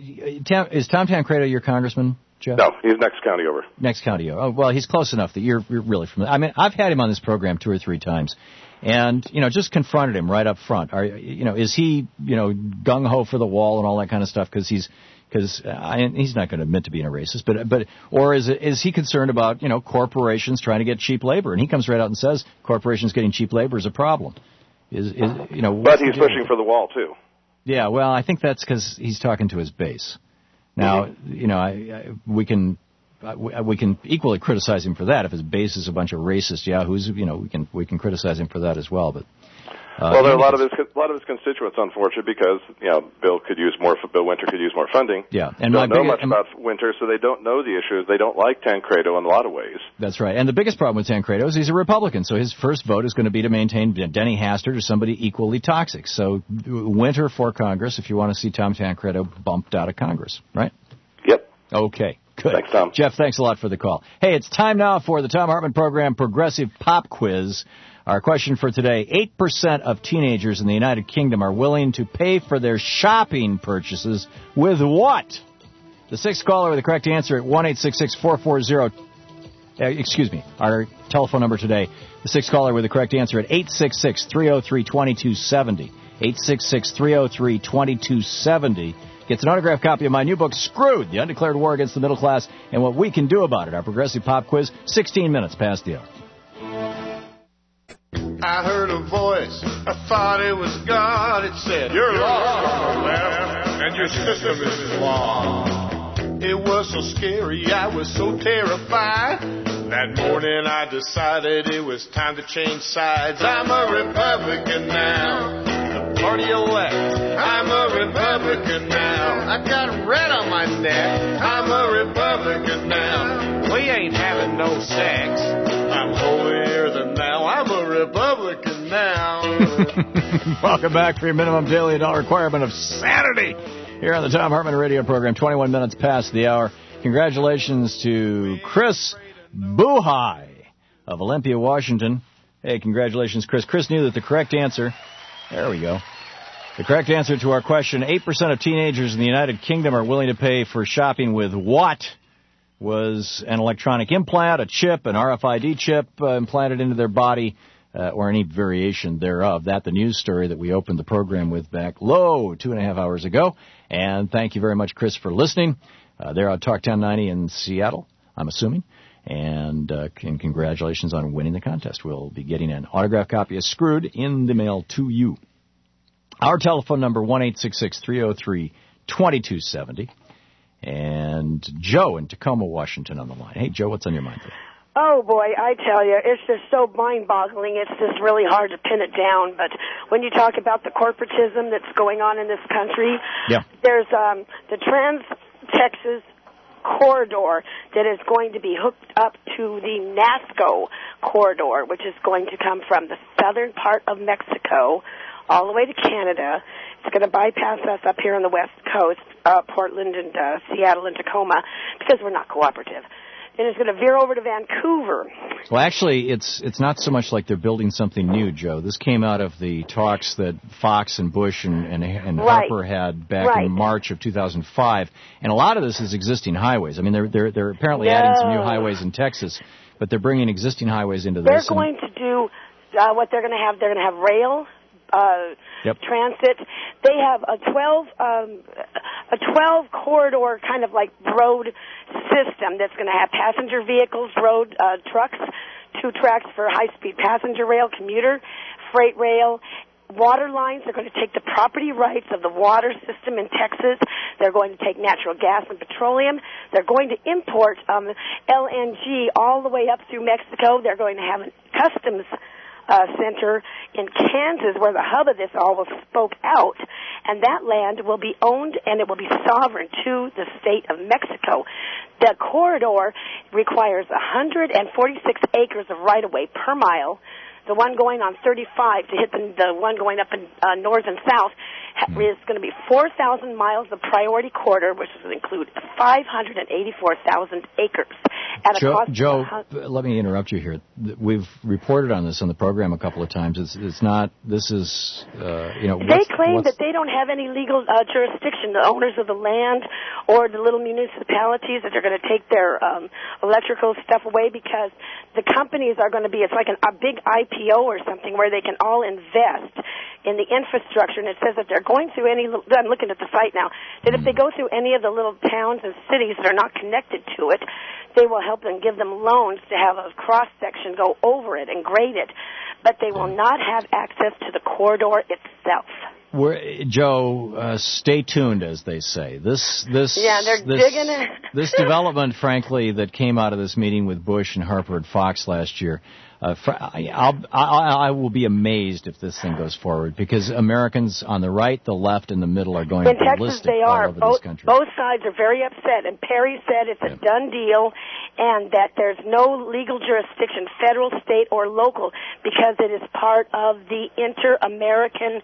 is Tom Tancredo your congressman, Jeff? No, he's next county over. Next county over. Oh, well, he's close enough that you're, you're really familiar. I mean, I've had him on this program two or three times, and you know, just confronted him right up front. Are you know, is he you know gung ho for the wall and all that kind of stuff? Because he's because he's not going to admit to being a racist, but but or is it, is he concerned about you know corporations trying to get cheap labor? And he comes right out and says corporations getting cheap labor is a problem. Is, is you know? But he's pushing for the wall too. Yeah, well, I think that's because he's talking to his base. Now, mm-hmm. you know, I, I, we can we can equally criticize him for that if his base is a bunch of racist yahoos. You know, we can we can criticize him for that as well. But uh, well, there are a lot of his a lot of his constituents, unfortunate, because you know Bill could use more. Bill Winter could use more funding. Yeah, and don't my know big, much and, about Winter, so they don't know the issues. They don't like Tancredo in a lot of ways. That's right. And the biggest problem with Tancredo is he's a Republican, so his first vote is going to be to maintain Denny Hastert or somebody equally toxic. So Winter for Congress if you want to see Tom Tancredo bumped out of Congress, right? Yep. Okay. Good. Thanks, Tom. Jeff, thanks a lot for the call. Hey, it's time now for the Thom Hartmann Program Progressive Pop Quiz. Our question for today, eight percent of teenagers in the United Kingdom are willing to pay for their shopping purchases with what? The sixth caller with the correct answer at one eight six six, four four zero, uh, excuse me, our telephone number today, the sixth caller with the correct answer at eight six six, three oh three, two two seven oh, eight six six, three oh three, two two seven oh. Gets an autographed copy of my new book, Screwed, The Undeclared War Against the Middle Class and What We Can Do About It. Our Progressive Pop Quiz, sixteen minutes past the hour. I heard a voice, I thought it was God. It said, you're lost on the left, and your system is flawed. It was so scary, I was so terrified. That morning I decided it was time to change sides. I'm a Republican now, the party elect. I'm a Republican now, I got red on my neck. I'm a Republican now, we ain't having no sex. I'm holier than thou, I'm a Republican now. Welcome back for your minimum daily adult requirement of sanity here on the Tom Hartman radio program. twenty-one minutes past the hour. Congratulations to Chris Buhai of Olympia, Washington. Hey, congratulations, Chris. Chris knew that the correct answer, there we go, the correct answer to our question, eight percent of teenagers in the United Kingdom are willing to pay for shopping with what? Was an electronic implant, a chip, an R F I D chip uh, implanted into their body, uh, or any variation thereof. That, the news story that we opened the program with back low two and a half hours ago. And thank you very much, Chris, for listening. Uh, they're on Talk ten ninety in Seattle, I'm assuming. And, uh, and congratulations on winning the contest. We'll be getting an autographed copy of Screwed in the mail to you. Our telephone number, one eight six six, three oh three, two two seven oh. And Joe in Tacoma, Washington on the line. Hey, Joe, what's on your mind today? Oh, boy, I tell you, it's just so mind-boggling. It's just really hard to pin it down. But when you talk about the corporatism that's going on in this country, yeah. there's um, the Trans-Texas corridor that is going to be hooked up to the NASCO corridor, which is going to come from the southern part of Mexico all the way to Canada. It's going to bypass us up here on the West Coast, uh, Portland and uh, Seattle and Tacoma, because we're not cooperative. And it's going to veer over to Vancouver. Well, actually, it's it's not so much like they're building something new, Joe. This came out of the talks that Fox and Bush and, and, and right. Harper had back right. in March of two thousand five. And a lot of this is existing highways. I mean, they're they're, they're apparently no. adding some new highways in Texas, but they're bringing existing highways into they're this. They're going to do uh, what they're going to have. They're going to have rail. Uh, yep. transit. They have a twelve um, a twelve corridor kind of like road system that's going to have passenger vehicles, road uh, trucks, two tracks for high speed passenger rail, commuter, freight rail. Water lines. They're going to take the property rights of the water system in Texas. They're going to take natural gas and petroleum. They're going to import um, L N G all the way up through Mexico. They're going to have a customs Uh, center in Kansas where the hub of this all will spoke out, and that land will be owned and it will be sovereign to the state of Mexico. The corridor requires one hundred forty-six acres of right-of-way per mile. The one going on thirty-five to hit the, the one going up in uh, north and south mm. is going to be four thousand miles of priority corridor, which will include five hundred eighty-four thousand acres. At Joe, a cost Joe of let me interrupt you here. We've reported on this on the program a couple of times. It's, it's not, this is, uh, you know. They what's, claim what's, that they don't have any legal uh, jurisdiction, the owners of the land or the little municipalities, that they're going to take their um, electrical stuff away because the companies are going to be, it's like an, a big I P O or something where they can all invest in the infrastructure, and it says that they're going through any, I'm looking at the site now, that if they go through any of the little towns and cities that are not connected to it, they will help them, give them loans to have a cross-section go over it and grade it, but they will not have access to the corridor itself. We're, Joe, uh, stay tuned, as they say. This, this, yeah, they're this, digging it. This development, frankly, that came out of this meeting with Bush and Harper and Fox last year, uh, fr- I'll, I'll, I will be amazed if this thing goes forward, because Americans on the right, the left, and the middle are going in Texas, ballistic they all are. over both, this country. Both sides are very upset, and Perry said it's a yeah. done deal, and that there's no legal jurisdiction, federal, state, or local, because it is part of the Inter-American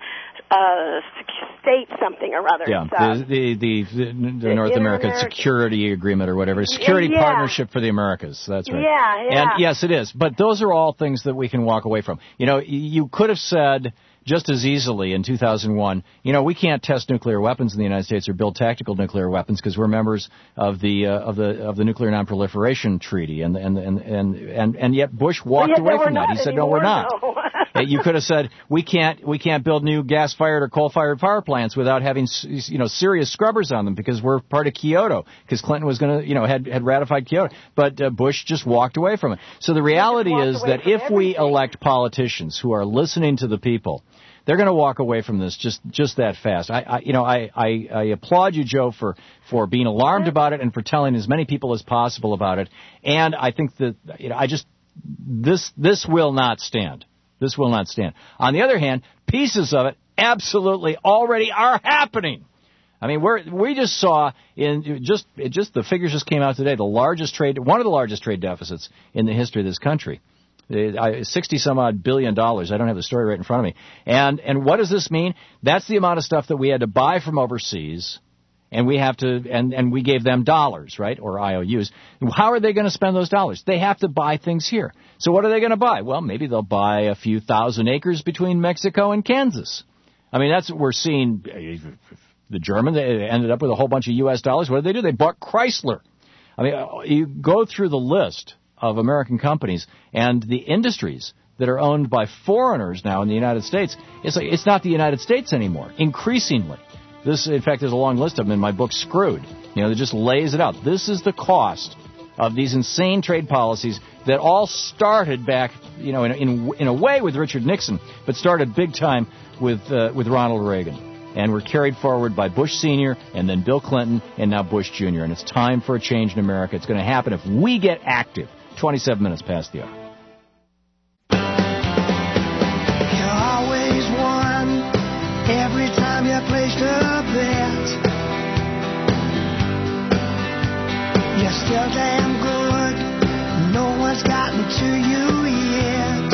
uh, state something or other. Yeah, uh, the, the, the, the North American Security Agreement or whatever. Security yeah. Partnership for the Americas. That's right. Yeah, yeah. And yes, it is. But those are all things that we can walk away from. You know, you could have said, just as easily in two thousand one, you know, we can't test nuclear weapons in the United States or build tactical nuclear weapons because we're members of the uh, of the of the Nuclear Non-Proliferation Treaty, and and and and and, and yet Bush walked yet away no, from that. He said, "No, we're not." No. You could have said we can't we can't build new gas-fired or coal-fired power plants without having you know serious scrubbers on them because we're part of Kyoto, because Clinton was going to you know had had ratified Kyoto, but uh, Bush just walked away from it. So the reality is that if we elect politicians who are listening to the people, they're going to walk away from this just, just that fast. I, I you know, I, I, I applaud you, Joe, for, for being alarmed about it and for telling as many people as possible about it. And I think that, you know, I just, this, this will not stand. This will not stand. On the other hand, pieces of it absolutely already are happening. I mean, we're, we just saw in just, it just, the figures just came out today, the largest trade, one of the largest trade deficits in the history of this country. sixty some odd billion dollars. I don't have the story right in front of me. And and what does this mean? That's the amount of stuff that we had to buy from overseas, and we have to and and we gave them dollars, right, or I O Us. How are they going to spend those dollars? They have to buy things here. So what are they going to buy? Well, maybe they'll buy a few thousand acres between Mexico and Kansas. I mean, that's what we're seeing. The Germans ended up with a whole bunch of U S dollars. What did they do? They bought Chrysler. I mean, you go through the list of American companies and the industries that are owned by foreigners now in the United States. It's like it's not the United States anymore. Increasingly, this, in fact, there's a long list of them in my book, Screwed. You know, that just lays it out. This is the cost of these insane trade policies that all started back, you know, in in, in a way with Richard Nixon, but started big time with uh, with Ronald Reagan. And were carried forward by Bush Senior and then Bill Clinton and now Bush Junior And it's time for a change in America. It's going to happen if we get active. twenty-seven minutes past the hour. You always won every time you placed a bet. You're still damn good. No one's gotten to you yet.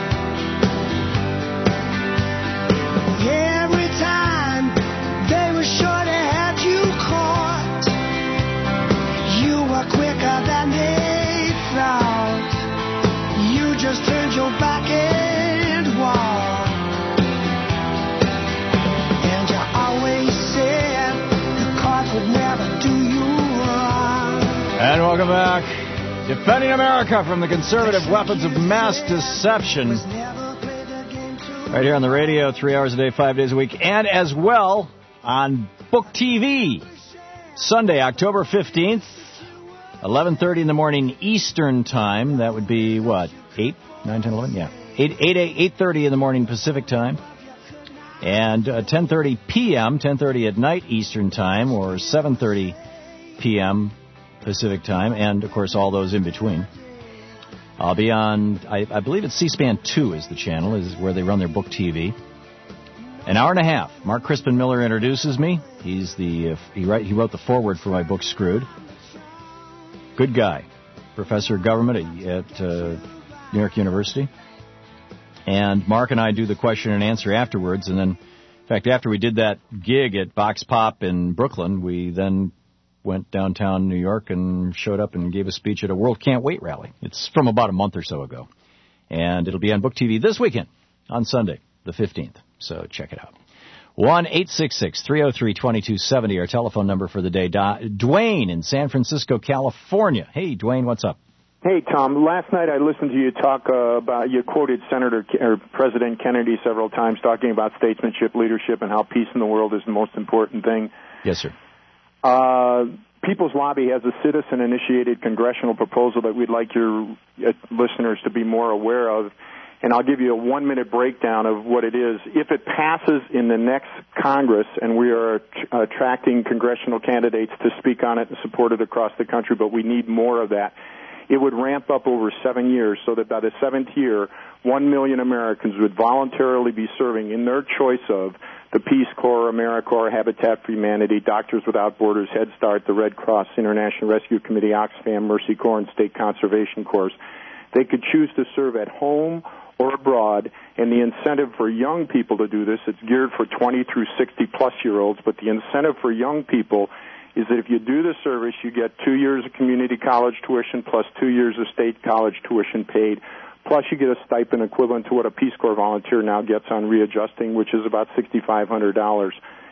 Every time they were sure they had you caught. You were quicker than they thought. You just turned your back and walked. And you always said the court would never do you wrong. And welcome back. Defending America from the conservative weapons of mass deception. Right here on the radio, three hours a day, five days a week, and as well on Book T V. Sunday, October fifteenth, eleven thirty in the morning Eastern Time. That would be, what, eight, nine, ten, eleven? Yeah. eight thirty in the morning Pacific Time. And uh, ten thirty p.m., ten thirty at night Eastern Time, or seven thirty p.m. Pacific Time, and, of course, all those in between. I'll be on, I, I believe it's C-SPAN two is the channel, is where they run their Book T V. An hour and a half. Mark Crispin Miller introduces me. He's the uh, he, write, he wrote the foreword for my book, Screwed. Good guy. Professor of government at, at uh, New York University. And Mark and I do the question and answer afterwards. And then, in fact, after we did that gig at Vox Pop in Brooklyn, we then went downtown New York and showed up and gave a speech at a World Can't Wait rally. It's from about a month or so ago. And it'll be on Book T V this weekend, on Sunday, the fifteenth. So check it out. one eight six six, three oh three, two two seven oh, our telephone number for the day. Dwayne in San Francisco, California. Hey, Dwayne, what's up? Hey, Tom. Last night I listened to you talk uh, about, you quoted Senator or President Kennedy several times talking about statesmanship, leadership, and how peace in the world is the most important thing. Yes, sir. Uh, People's Lobby has a citizen-initiated congressional proposal that we'd like your uh, listeners to be more aware of, and I'll give you a one-minute breakdown of what it is. If it passes in the next Congress, and we are uh, attracting congressional candidates to speak on it and support it across the country, but we need more of that, it would ramp up over seven years so that by the seventh year, one million Americans would voluntarily be serving in their choice of the Peace Corps, AmeriCorps, Habitat for Humanity, Doctors Without Borders, Head Start, the Red Cross, International Rescue Committee, Oxfam, Mercy Corps, and State Conservation Corps. They could choose to serve at home or abroad, and the incentive for young people to do this, it's geared for twenty through sixty-plus-year-olds, but the incentive for young people is that if you do the service, you get two years of community college tuition plus two years of state college tuition paid, plus you get a stipend equivalent to what a Peace Corps volunteer now gets on readjusting, which is about six thousand five hundred dollars.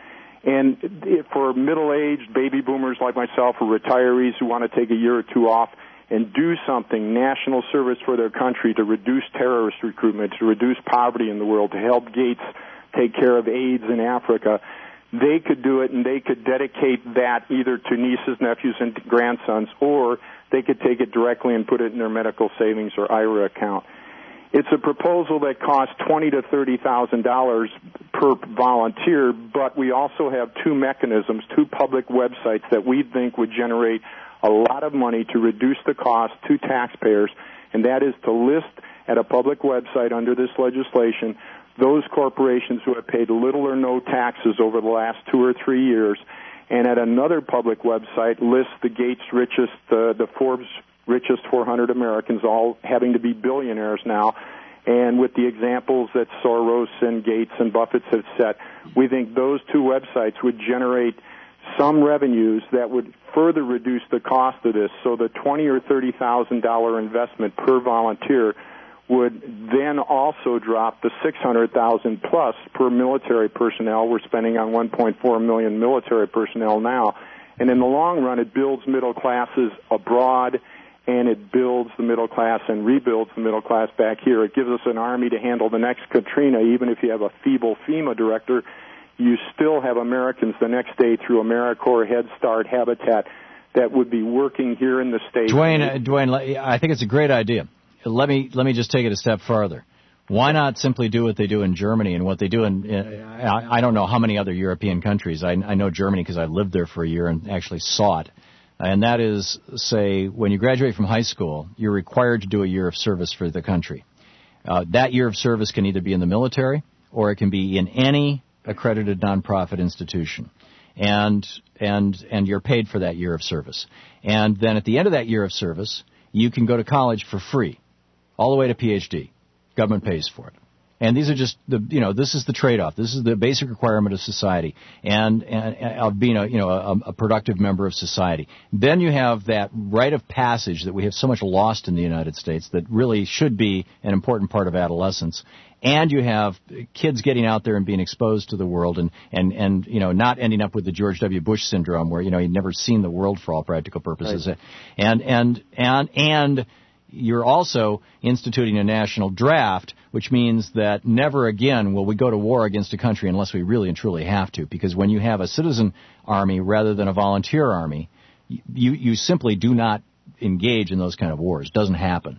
And for middle-aged baby boomers like myself or retirees who want to take a year or two off and do something, national service for their country, to reduce terrorist recruitment, to reduce poverty in the world, to help Gates take care of AIDS in Africa, they could do it, and they could dedicate that either to nieces, nephews, and grandsons, or they could take it directly and put it in their medical savings or I R A account. It's a proposal that costs twenty to thirty thousand dollars per volunteer, but we also have two mechanisms, two public websites that we think would generate a lot of money to reduce the cost to taxpayers, and that is to list at a public website under this legislation those corporations who have paid little or no taxes over the last two or three years, and at another public website list the Gates richest, uh, the Forbes richest four hundred Americans, all having to be billionaires now. And with the examples that Soros and Gates and Buffett have set, we think those two websites would generate some revenues that would further reduce the cost of this. So the twenty or thirty thousand dollar investment per volunteer would then also drop the six hundred thousand plus per military personnel. We're spending on one point four million military personnel now, and in the long run, it builds middle classes abroad, and it builds the middle class and rebuilds the middle class back here. It gives us an army to handle the next Katrina. Even if you have a feeble FEMA director, you still have Americans the next day through AmeriCorps, Head Start, Habitat that would be working here in the States. Dwayne, uh, Dwayne, I think it's a great idea. Let me let me just take it a step farther. Why not simply do what they do in Germany and what they do in, in I, I don't know how many other European countries. I, I know Germany because I lived there for a year and actually saw it. And that is, say, when you graduate from high school, you're required to do a year of service for the country. Uh, that year of service can either be in the military or it can be in any accredited nonprofit institution. And and and you're paid for that year of service. And then at the end of that year of service, you can go to college for free, all the way to P H D. Government pays for it. And these are just the, you know, this is the trade-off. This is the basic requirement of society and, and, and of being a, you know, a, a productive member of society. Then you have that rite of passage that we have so much lost in the United States that really should be an important part of adolescence. And you have kids getting out there and being exposed to the world and, and, and, you know, not ending up with the George W. Bush syndrome where, you know, he'd never seen the world for all practical purposes. Right. And, and, and, and, you're also instituting a national draft, which means that never again will we go to war against a country unless we really and truly have to. Because when you have a citizen army rather than a volunteer army, you, you simply do not engage in those kind of wars. It doesn't happen.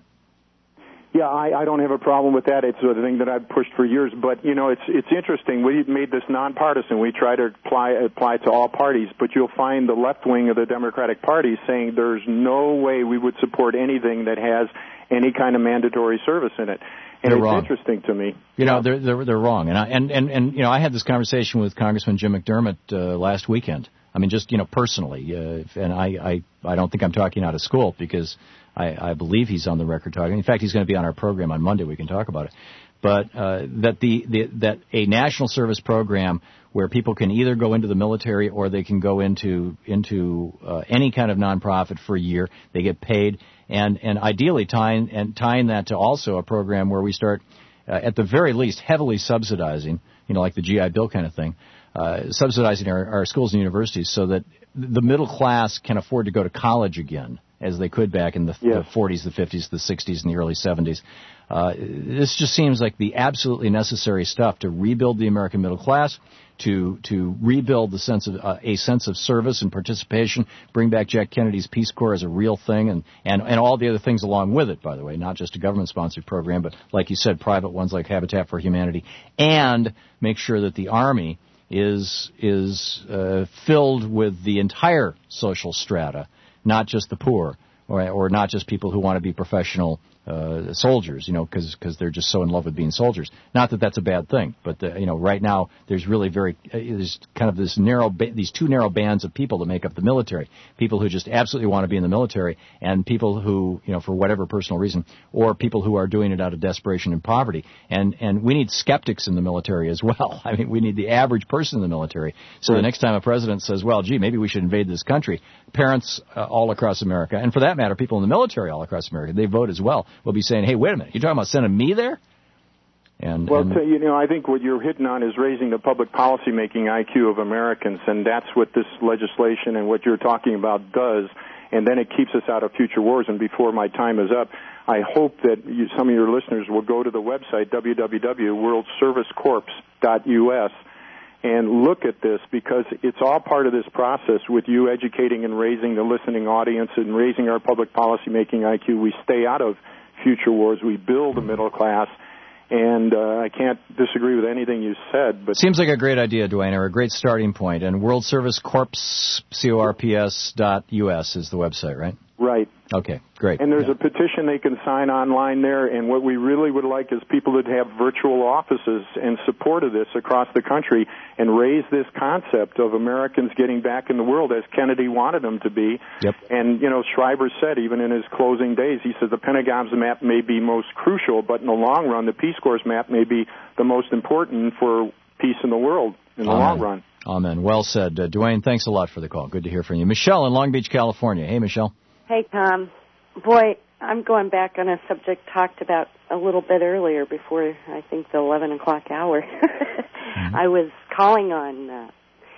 Yeah, I, I don't have a problem with that. It's a thing that I've pushed for years. But, you know, it's it's interesting. We made this nonpartisan. We try to apply, apply to all parties. But you'll find the left wing of the Democratic Party saying there's no way we would support anything that has any kind of mandatory service in it. And they're it's wrong. Interesting to me. You know, they're they're, they're wrong. And, I, and and and you know, I had this conversation with Congressman Jim McDermott uh, last weekend. I mean, just, you know, personally. Uh, and I, I I don't think I'm talking out of school because I, I believe he's on the record talking. In fact, he's going to be on our program on Monday. We can talk about it. But uh, that the, the that a national service program where people can either go into the military or they can go into into uh, any kind of nonprofit for a year. They get paid, and and ideally tying and tying that to also a program where we start uh, at the very least heavily subsidizing, you know, like the G I Bill kind of thing, uh, subsidizing our, our schools and universities so that the middle class can afford to go to college again, as they could back in the, yes. the forties, the fifties, the sixties, and the early seventies. Uh, this just seems like the absolutely necessary stuff to rebuild the American middle class, to to rebuild the sense of uh, a sense of service and participation, bring back Jack Kennedy's Peace Corps as a real thing, and, and, and all the other things along with it, by the way, not just a government-sponsored program, but, like you said, private ones like Habitat for Humanity, and make sure that the Army is is uh, filled with the entire social strata, not just the poor, or or not just people who want to be professional uh, soldiers, you know, because because they're just so in love with being soldiers. Not that that's a bad thing, but the, you know, right now there's really very uh, there's kind of this narrow ba- these two narrow bands of people that make up the military. People who just absolutely want to be in the military, and people who, you know, for whatever personal reason, or people who are doing it out of desperation and poverty. And and we need skeptics in the military as well. I mean, we need the average person in the military. So right. The next time a president says, well, gee, maybe we should invade this country, parents uh, all across America, and for that matter, people in the military all across America, they vote as well. will be saying, hey, wait a minute, you're talking about sending me there? And, well, and t- you know, I think what you're hitting on is raising the public policy-making I Q of Americans, and that's what this legislation and what you're talking about does, and then it keeps us out of future wars. And before my time is up, I hope that you, some of your listeners will go to the website, w w w dot world service corps dot u s, and look at this, because it's all part of this process with you educating and raising the listening audience and raising our public policy-making I Q. We stay out of future wars. We build a middle class. And uh, I can't disagree with anything you said. But seems like a great idea, Dwayne, or a great starting point. And World Service Corps, C O R P S dot U S is the website, right? Right. Okay, great. And there's yeah. a petition they can sign online there, and what we really would like is people that have virtual offices in support of this across the country and raise this concept of Americans getting back in the world as Kennedy wanted them to be. Yep. And, you know, Schreiber said, even in his closing days, he said the Pentagon's map may be most crucial, but in the long run, the Peace Corps map may be the most important for peace in the world in the Amen. long run. Amen. Well said. Uh, Dwayne, thanks a lot for the call. Good to hear from you. Michelle in Long Beach, California. Hey, Michelle. Hey, Tom. Boy, I'm going back on a subject talked about a little bit earlier before, I think, the eleven o'clock hour. mm-hmm. I was calling on, uh,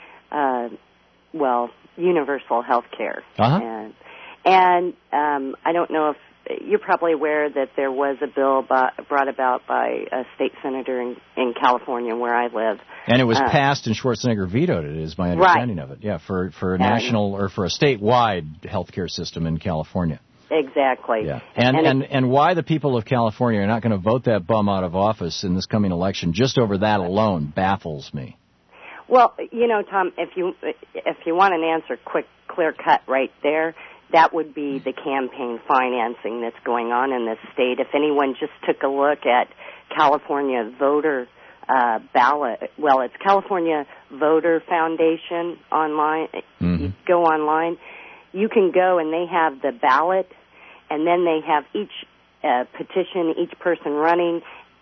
uh, well, universal health care. Uh-huh. And, and um, I don't know if you're probably aware that there was a bill by, brought about by a state senator in, in California where I live. And it was uh, passed and Schwarzenegger vetoed it, is my understanding right. of it. Yeah, for, for a and, national or for a statewide health care system in California. Exactly. Yeah. And, and, and, it, and why the people of California are not going to vote that bum out of office in this coming election, just over that alone, baffles me. Well, you know, Tom, if you if you want an answer quick, clear cut right there, that would be the campaign financing that's going on in this state. If anyone just took a look at California voter uh, ballot, well, it's California Voter Foundation online. Mm-hmm. You go online, you can go and they have the ballot, and then they have each uh, petition, each person running,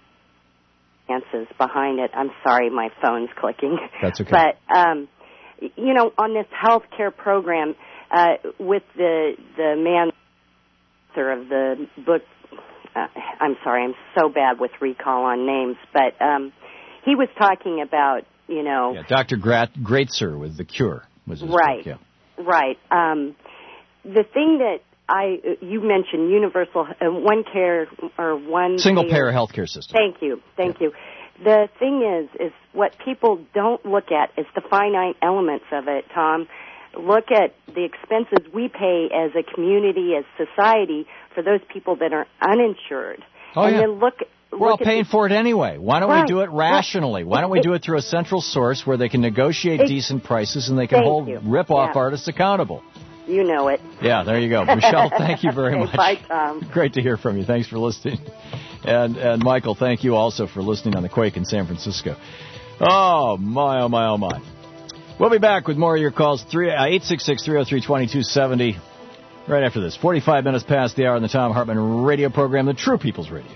answers behind it. I'm sorry, my phone's clicking. That's okay. But, um, you know, on this health care program, uh, with the the man author of the book, uh, I'm sorry, I'm so bad with recall on names, but um, he was talking about, you know... Yeah, Doctor Grat- Greatzer with The Cure was his right, book, yeah. Right. Um, the thing that I you mentioned, universal, uh, one care or one... Single-payer health care system. Thank you, thank yeah. you. The thing is, is what people don't look at is the finite elements of it, Tom. Look at the expenses we pay as a community, as society, for those people that are uninsured. Oh, and yeah. then look, We're all look paying at the, for it anyway. Why don't right. we do it rationally? Why don't we do it through a central source where they can negotiate it, decent prices and they can thank hold you. rip-off yeah. artists accountable? You know it. Yeah, there you go. Michelle, thank you very much. Bye, Tom. Great to hear from you. Thanks for listening. And and Michael, thank you also for listening on the Quake in San Francisco. Oh, my, oh, my, oh, my. We'll be back with more of your calls, eight six six, three oh three, two two seven oh, right after this. forty-five minutes past the hour on the Thom Hartmann radio program, the True People's Radio.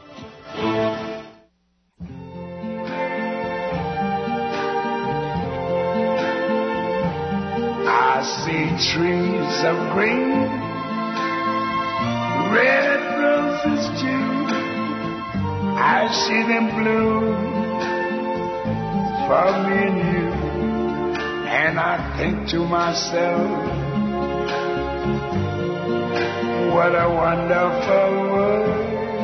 I see trees of green, red roses too. I see them bloom for me and you. And I think to myself, what a wonderful world.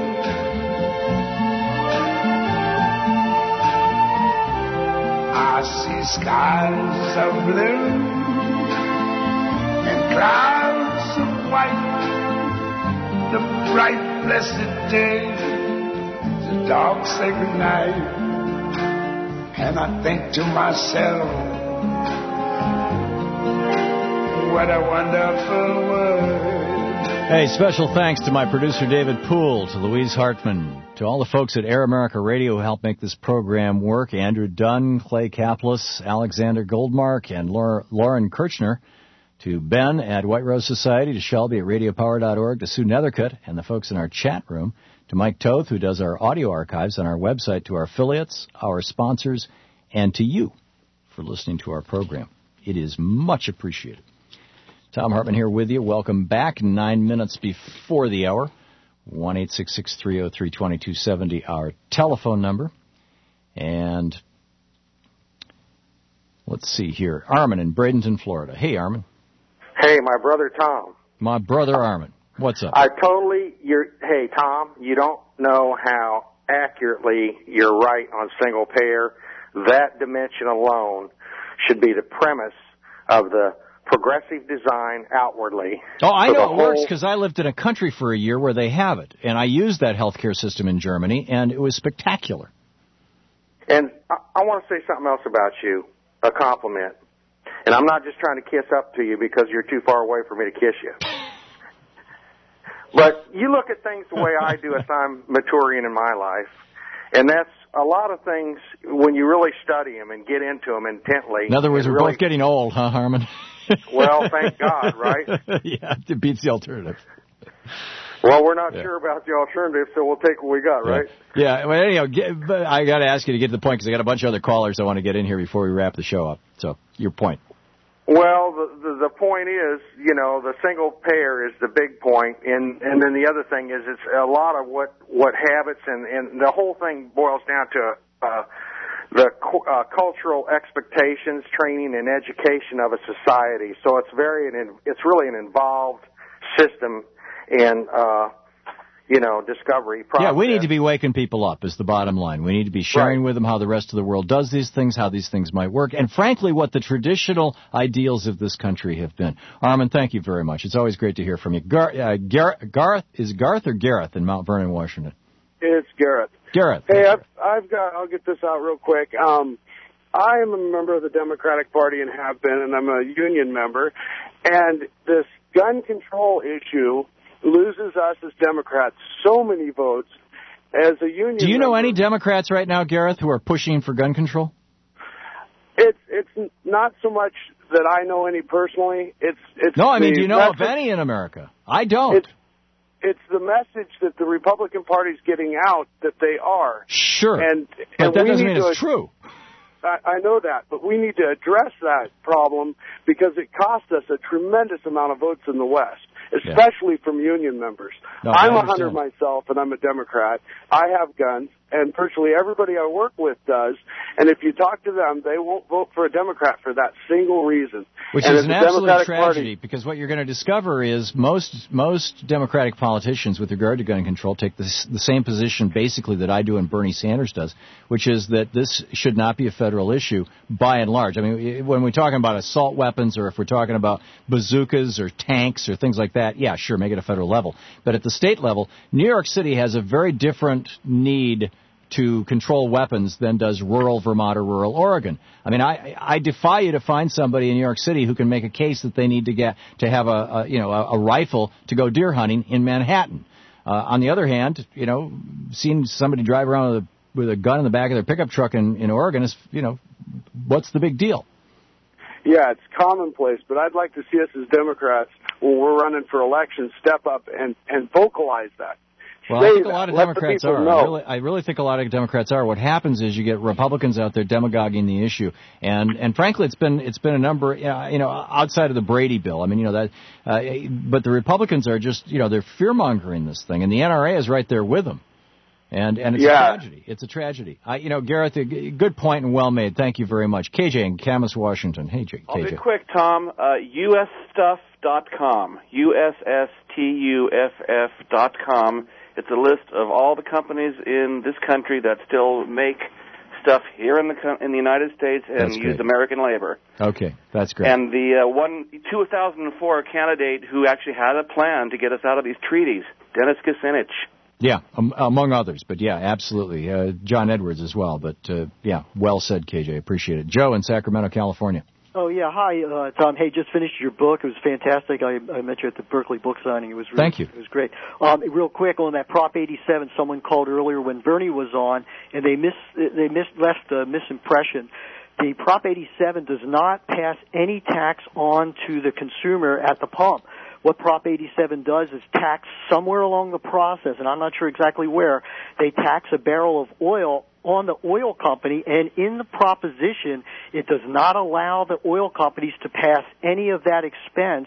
I see skies of blue and clouds of white, the bright blessed day, the dark sacred night. And I think to myself, what a wonderful world. Hey, special thanks to my producer David Poole, to Louise Hartman, to all the folks at Air America Radio who helped make this program work, Andrew Dunn, Clay Kaplis, Alexander Goldmark, and Laura, Lauren Kirchner, to Ben at White Rose Society, to Shelby at radio power dot org, to Sue Nethercutt and the folks in our chat room, to Mike Toth, who does our audio archives on our website, to our affiliates, our sponsors, and to you for listening to our program. It is much appreciated. Thom Hartmann here with you. Welcome back. Nine minutes before the hour. one eight six six, three oh three, two two seven oh, our telephone number. And let's see here. Armin in Bradenton, Florida. Hey, Armin. Hey, my brother Tom. My brother Armin. What's up? I totally, you're, hey, Tom, you don't know how accurately you're right on single payer. That dimension alone should be the premise of the progressive design outwardly. Oh, I know it whole... works because I lived in a country for a year where they have it, and I used that healthcare system in Germany, and it was spectacular. And I, I want to say something else about you, a compliment. And I'm not just trying to kiss up to you because you're too far away for me to kiss you. But you look at things the way I do as I'm maturing in my life, and that's a lot of things when you really study them and get into them intently. In other words, we're really... both getting old, huh, Harmon? Well, thank God, right? Yeah, it beats the alternative. Well, we're not yeah. sure about the alternative, so we'll take what we got, right? Yeah, yeah well, anyhow, get, but I got to ask you to get to the point because I got a bunch of other callers I want to get in here before we wrap the show up. So, your point. Well, the, the the point is, you know, the single payer is the big point, and and then the other thing is, it's a lot of what what habits and and the whole thing boils down to uh, the uh, cultural expectations, training, and education of a society. So it's very it's really an involved system in uh, you know discovery process. Yeah, we need to be waking people up is the bottom line. We need to be sharing right. with them how the rest of the world does these things, how these things might work, and frankly, what the traditional ideals of this country have been. Armin, thank you very much. It's always great to hear from you. Gar- uh, Gar- Garth is Garth or Gareth in Mount Vernon, Washington? It's Gareth. Gareth. Hey, I've, I've got. I'll get this out real quick. Um, I am a member of the Democratic Party and have been, and I'm a union member. And this gun control issue loses us as Democrats so many votes. As a union, do you know member, any Democrats right now, Gareth, who are pushing for gun control? It's it's not so much that I know any personally. It's it's no, I mean, the do you know message, of any in America? I don't. It's, it's the message that the Republican Party's getting out that they are. Sure, and, but and that we doesn't need mean to, it's true. I, I know that, but we need to address that problem because it cost us a tremendous amount of votes in the West, especially yeah. from union members. No, I'm a hunter myself, and I'm a Democrat. I have guns, and virtually everybody I work with does. And if you talk to them, they won't vote for a Democrat for that single reason. Which and is an absolute Democratic tragedy, Party, because what you're going to discover is most most Democratic politicians with regard to gun control take this, the same position basically that I do and Bernie Sanders does, which is that this should not be a federal issue by and large. I mean, when we're talking about assault weapons or if we're talking about bazookas or tanks or things like that, yeah, sure, make it a federal level. But at the state level, New York City has a very different need to control weapons than does rural Vermont or rural Oregon. I mean, I, I defy you to find somebody in New York City who can make a case that they need to get to have a, a you know a, a rifle to go deer hunting in Manhattan. Uh, on the other hand, you know, seeing somebody drive around with a, with a gun in the back of their pickup truck in, in Oregon is, you know, what's the big deal? Yeah, it's commonplace, but I'd like to see us as Democrats, when we're running for election, step up and, and vocalize that. Well, Say I think that. a lot of Let Democrats are. I really, I really think a lot of Democrats are. What happens is you get Republicans out there demagoguing the issue, and and frankly, it's been it's been a number, uh, you know, outside of the Brady bill. I mean, you know that, uh, but the Republicans are just, you know, they're fear mongering this thing, and the N R A is right there with them, and and it's yeah. a tragedy. It's a tragedy. I, you know, Gareth, a good point and well made. Thank you very much, K J in Camas, Washington. Hey, J- I'll K J. be quick, Tom. Uh, U S stuff dot com. U S S T U F F dot com. It's a list of all the companies in this country that still make stuff here in the in the United States and That's use great. American labor. Okay, that's great. And the uh, one two thousand four candidate who actually had a plan to get us out of these treaties, Dennis Kucinich. Yeah, um, among others, but yeah, absolutely. Uh, John Edwards as well, but uh, yeah, well said, K J. Appreciate it. Joe in Sacramento, California. Oh, yeah. Hi, uh, Tom. Hey, just finished your book. It was fantastic. I, I met you at the Berkeley book signing. It was really, Thank you. It was great. Um, real quick on that Prop eighty-seven, someone called earlier when Bernie was on, and they miss they miss, left a misimpression. The Prop eighty-seven does not pass any tax on to the consumer at the pump. What Prop eighty-seven does is tax somewhere along the process, and I'm not sure exactly where, they tax a barrel of oil on the oil company, and in the proposition, it does not allow the oil companies to pass any of that expense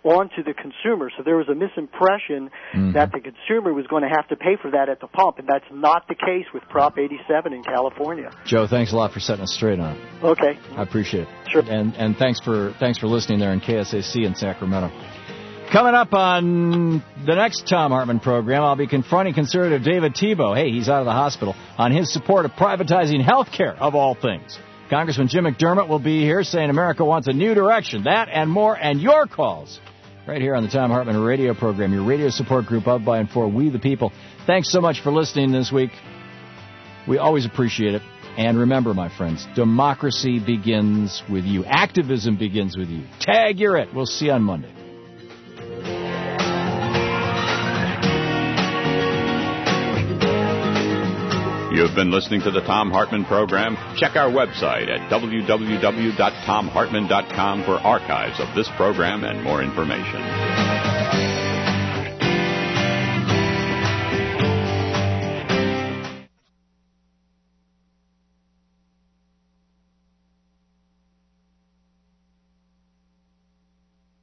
onto the consumer. So there was a misimpression mm-hmm. that the consumer was going to have to pay for that at the pump, and that's not the case with Prop eighty-seven in California. Joe, thanks a lot for setting us straight on it. Okay. I appreciate it. Sure. And and thanks for thanks for listening there in K S A C in Sacramento. Coming up on the next Thom Hartmann program, I'll be confronting conservative David Tebow. Hey, he's out of the hospital, on his support of privatizing health care, of all things. Congressman Jim McDermott will be here saying America wants a new direction. That and more, and your calls right here on the Thom Hartmann radio program, your radio support group of, by, and for We the People. Thanks so much for listening this week. We always appreciate it. And remember, my friends, democracy begins with you. Activism begins with you. Tag, you're it. We'll see you on Monday. You've been listening to the Thom Hartmann program. Check our website at w w w dot tom hartmann dot com for archives of this program and more information.